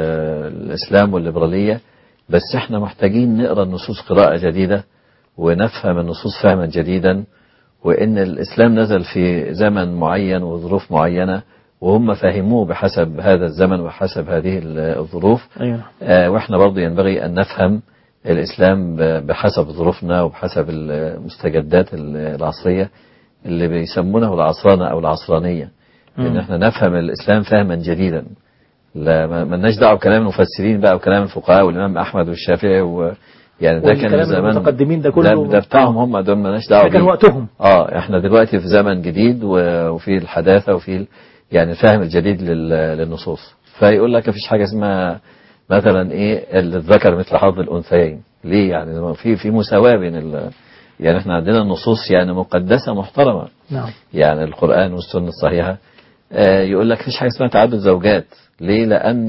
الإسلام والليبرالية، بس احنا محتاجين نقرأ النصوص قراءة جديدة ونفهم النصوص فهما جديدا، وإن الإسلام نزل في زمن معين وظروف معينة وهم فهموه بحسب هذا الزمن وحسب هذه الظروف. أيوة. آه وإحنا برضو ينبغي أن نفهم الإسلام بحسب ظروفنا وبحسب المستجدات العصرية اللي بيسمونه العصرانة أو العصرانية، إن احنا نفهم الإسلام فهما جديدا. لا ما لناش دعوه بكلام المفسرين بقى وكلام الفقهاء والإمام أحمد والشافعي و يعني ده كان زمان المتقدمين ده كله ده, ده بتاعهم هم، دول ما لناش دعوه كان وقتهم. اه احنا دلوقتي في زمن جديد وفي الحداثه وفي يعني الفهم الجديد للنصوص. فيقول لك مفيش حاجه اسمها مثلا ايه الذكر مثل حظ الانثيين. ليه؟ يعني في في مساواه بين ال يعني احنا عندنا النصوص يعني مقدسه محترمه. نعم. يعني القرآن والسنه الصحيحه آه يقول لك مفيش حاجه اسمها تعدد زوجات. ليه؟ لأن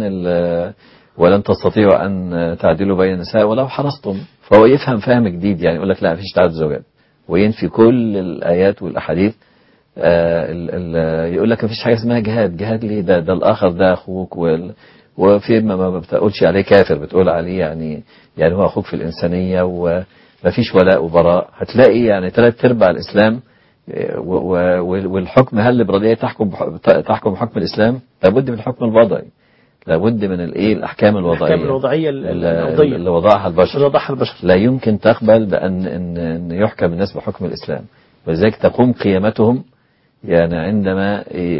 ولن تستطيعوا أن تعدلوا بين النساء ولو حرصتم. فهو يفهم فهم جديد، يعني يقول لك لا مفيش تعدد زوجات، وينفي كل الآيات والأحاديث. آه ال ال يقول لك مفيش حاجة اسمها جهاد. جهاد ليه؟ ده, ده الآخر ده أخوك، وفي ما, ما بتقولش عليه كافر، بتقول عليه يعني يعني هو أخوك في الإنسانية، ومفيش ولاء وبراء. هتلاقي يعني ثلاث أرباع الإسلام والحكم، هل الليبرالية تحكم تحكم بحكم الإسلام؟ لابد من الحكم الوضعي، لابد من الايه الاحكام الوضعيه الأحكام الوضعيه اللي, اللي وضعها البشر. اللي وضعها البشر لا يمكن تقبل بان ان, إن يحكم الناس بحكم الاسلام. ولذلك تقوم قيامتهم يعني عندما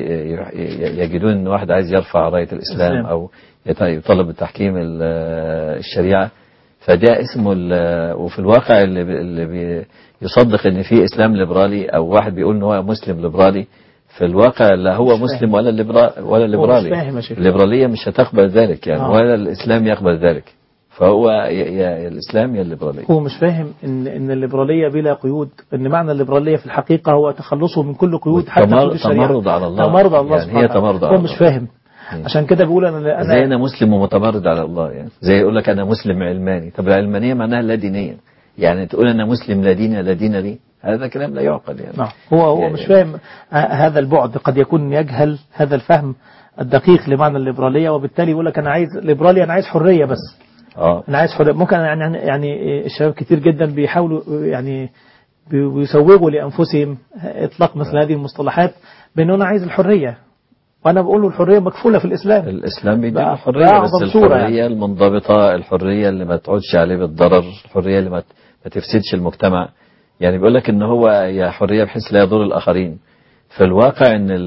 يجدون ان واحد عايز يرفع رايه الاسلام الإسلام. او يطالب بتحكيم الشريعه، فده اسمه. وفي الواقع اللي, اللي بيصدق ان في اسلام ليبرالي او واحد بيقول ان هو مسلم ليبرالي، في الواقع لا هو مسلم ولا ليبرالي ولا ليبرالي. الليبرالية مش هتقبل ذلك يعني آه. ولا الإسلام يقبل ذلك. فهو يا الإسلام يا الليبرالية. هو مش فاهم إن إن الليبرالية بلا قيود، إن معنى الليبرالية في الحقيقة هو تخلصه من كل قيود حتى تمر... تمرد على الله. تمرد على الله يعني هي تمرد على هو مش فاهم. عشان كده بيقول أنا أنا زي أنا مسلم ومتمرد على الله. يعني زي يقول لك أنا مسلم علماني. طب العلمانية معناها لا دينية، يعني تقول أنا مسلم لا دين لا دين لي، هذا كلام لا يعقل يعني. نعم. هو هو يعني مش فاهم هذا البعد، قد يكون يجهل هذا الفهم الدقيق لمعنى الليبرالية، وبالتالي يقول لك أنا عايز ليبرالي، أنا عايز حرية بس. اه أنا عايز حرية. ممكن يعني يعني الشباب كتير جدا بيحاولوا يعني بيسوغوا لأنفسهم إطلاق مثل هذه المصطلحات بأنه أنا عايز الحرية، وأنا بقول له الحرية مكفولة في الإسلام. الإسلام بيدينا الحرية، بس الحرية يعني المنضبطة، الحرية اللي ما تقعدش عليه بالضرر، الحرية اللي ما ما تفسدش المجتمع. يعني بيقول لك ان هو يا حرية بحيث لا يضر الآخرين. في الواقع ان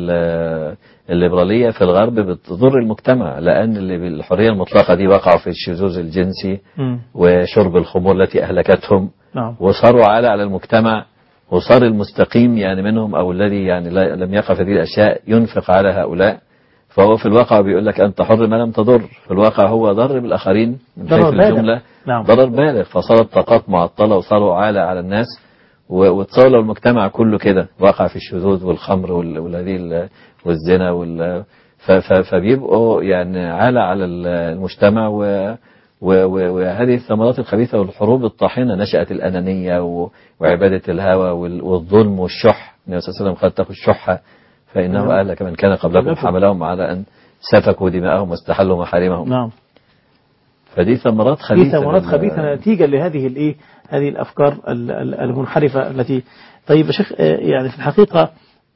الليبرالية في الغرب بتضر المجتمع، لأن الحرية المطلقة دي وقعوا في الشذوذ الجنسي م. وشرب الخمور التي أهلكتهم. نعم. وصاروا على على المجتمع، وصار المستقيم يعني منهم أو الذي يعني لم يقع في هذه الأشياء ينفق على هؤلاء. فهو في الواقع بيقول لك أنت حر ما لم تضر. في الواقع هو ضر بالآخرين من حيث الجملة. نعم. ضرر بالغ، فصارت طاقات معطلة وصاروا عالة على الناس، وتصور المجتمع كله كده وقع في الشذوذ والخمر والهذه والزنا وال فبيبقوا يعني عالة على المجتمع. وهذه الثمرات الخبيثة والحروب الطاحنة نشأت الأنانية وعبادة الهوى والظلم والشح. النبي صلى الله عليه وسلم قال اتقوا الشح فإنه أهلك من كان قبلكم حملهم على أن سفكوا دماءهم واستحلوا محارمهم. نعم. فدي ثمرات خبيثة. دي ثمرات خبيثة نتيجة لهذه الايه هذه الأفكار المنحرفة التي. طيب يا شيخ، يعني في الحقيقة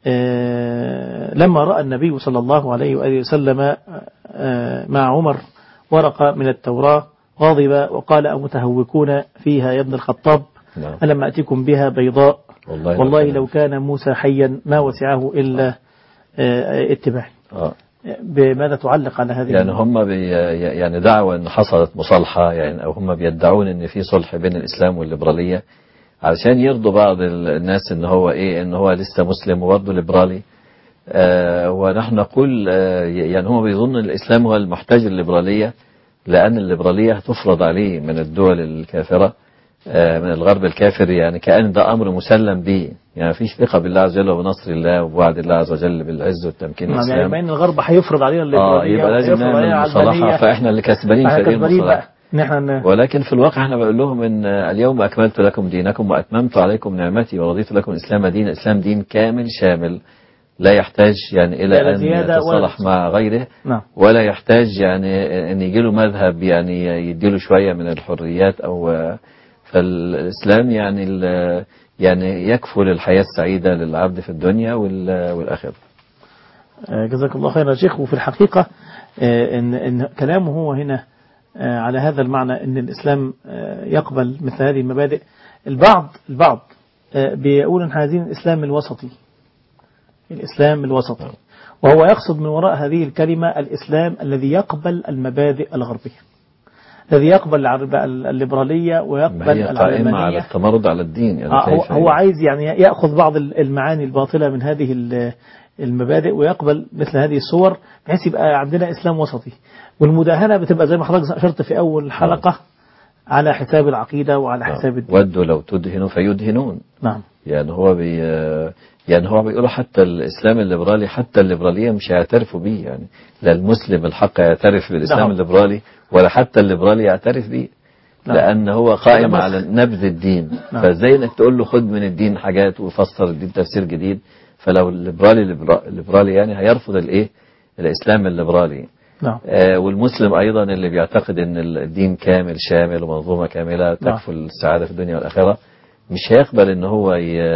لما رأى النبي صلى الله عليه وآله وسلم مع عمر ورقة من التوراة غاضب وقال أمتهوكون فيها يا ابن الخطاب نعم. ألم أتكم بها بيضاء والله, والله لو كان موسى حيا ما وسعه إلا اتباعي. آه. بماذا تعلق على هذه؟ يعني هم بي يعني دعوة ان حصلت مصالحة، يعني او هم بيدعون ان في صلح بين الاسلام والليبرالية علشان يرضوا بعض الناس ان هو ايه، ان هو لسه مسلم وبرضه ليبرالي. آه ونحن نقول آه يعني هم بيظن الاسلام هو المحتاج الليبرالية، لان الليبرالية هتفرض عليه من الدول الكافرة، آه من الغرب الكافر، يعني كأن ده امر مسلم به، يعني مفيش ثقة بالله عز وجل وبنصر الله وبوعد الله عز وجل بالعز والتمكين نعم، الاسلام. يعني بين الغرب هيفرض علينا الليبرالية، اه يبقى لازم نعمل مصالحة، فاحنا اللي كسبانين في هذه المصالحة. ولكن في الواقع احنا بقول لهم ان اليوم اكملت لكم دينكم واتممت عليكم نعمتي ورضيت لكم الاسلام دين. الاسلام دين كامل شامل، لا يحتاج يعني الى ان يتصالح مع غيره، نعم. ولا يحتاج يعني ان يجي له مذهب يعني يديله شوية من الحريات او. فالاسلام يعني يعني يكفل الحياة السعيدة للعبد في الدنيا والاخرة. جزاك الله خيرا يا شيخ. وفي الحقيقة إن, إن كلامه هو هنا على هذا المعنى، إن الإسلام يقبل مثل هذه المبادئ. البعض البعض بيقول إن هذه الإسلام الوسطي، الإسلام الوسطي، وهو يقصد من وراء هذه الكلمة الإسلام الذي يقبل المبادئ الغربية، الذي يقبل الليبرالية ويقبل العلمانية على التمرد على الدين. يعني هو, هو عايز يعني يأخذ بعض المعاني الباطلة من هذه المبادئ ويقبل مثل هذه الصور، بحيث يبقى عندنا إسلام وسطي. والمداهنة بتبقى زي ما حضرتك أشرت في أول الحلقة نعم. على حساب العقيدة وعلى نعم. حساب الدين. ودوا لو تدهنوا فيدهنون. نعم. يعني هو بي يعني هو بيقولوا حتى الإسلام الليبرالي، حتى الليبرالية مش هيعترفوا به، يعني لا المسلم الحق يعترف بالإسلام نعم. الليبرالي، ولا حتى الليبرالي يعترف به نعم. لأن هو قائم على نبذ الدين نعم. فازاي انك تقول له خد من الدين حاجات وفسر الدين تفسير جديد؟ فلو الليبرالي الليبرالي يعني هيرفض الايه الإسلام الليبرالي نعم. آه والمسلم أيضا اللي بيعتقد ان الدين كامل شامل ومنظومة كاملة تكفل نعم. السعادة في الدنيا والآخرة، مش هيقبل ان هو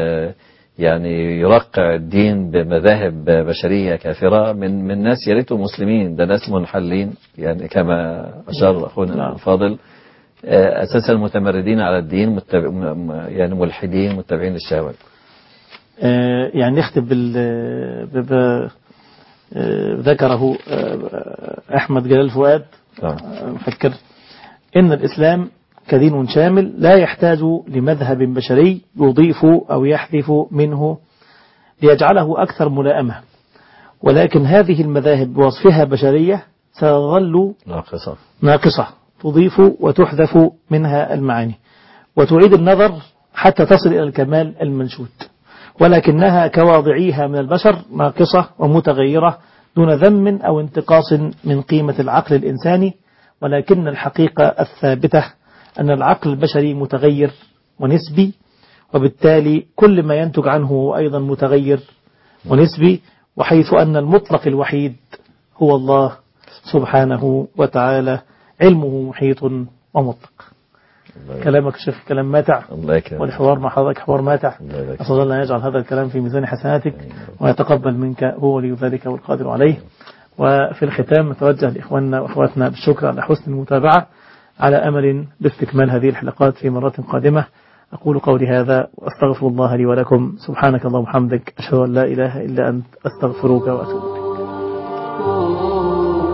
يعني يرقع الدين بمذاهب بشرية كافرة من من ناس يا ريتهم مسلمين، ده ناس منحلين يعني كما أشار أخونا نعم. الفاضل، أساسا متمردين على الدين، متبع يعني ملحدين متبعين للشهوات. آه يعني نختم بال ذكره أحمد جلال فؤاد مفكر إن الإسلام كدين شامل لا يحتاج لمذهب بشري يضيف أو يحذف منه ليجعله أكثر ملائمة، ولكن هذه المذاهب بوصفها بشرية ستظل ناقصة ناقصة تضيف وتحذف منها المعاني وتعيد النظر حتى تصل إلى الكمال المنشود، ولكنها كواضعيها من البشر ناقصة ومتغيرة دون ذم أو انتقاص من قيمة العقل الإنساني، ولكن الحقيقة الثابتة أن العقل البشري متغير ونسبي، وبالتالي كل ما ينتج عنه أيضا متغير ونسبي، وحيث أن المطلق الوحيد هو الله سبحانه وتعالى علمه محيط ومطلق. كلامك شيخ كلام ماتع، والحوار مع حضرتك حوار ماتع، أسأل الله أن يجعل هذا الكلام في ميزان حسناتك ويتقبل منك، هو ولي ذلك والقادر عليه. وفي الختام نتوجه لإخواننا وأخواتنا بالشكر على حسن المتابعة، على أمل باستكمال هذه الحلقات في مرات قادمة. أقول قولي هذا وأستغفر الله لي ولكم. سبحانك اللهم وبحمدك، أشهد أن لا إله إلا أنت، أستغفرك وأتوب إليك.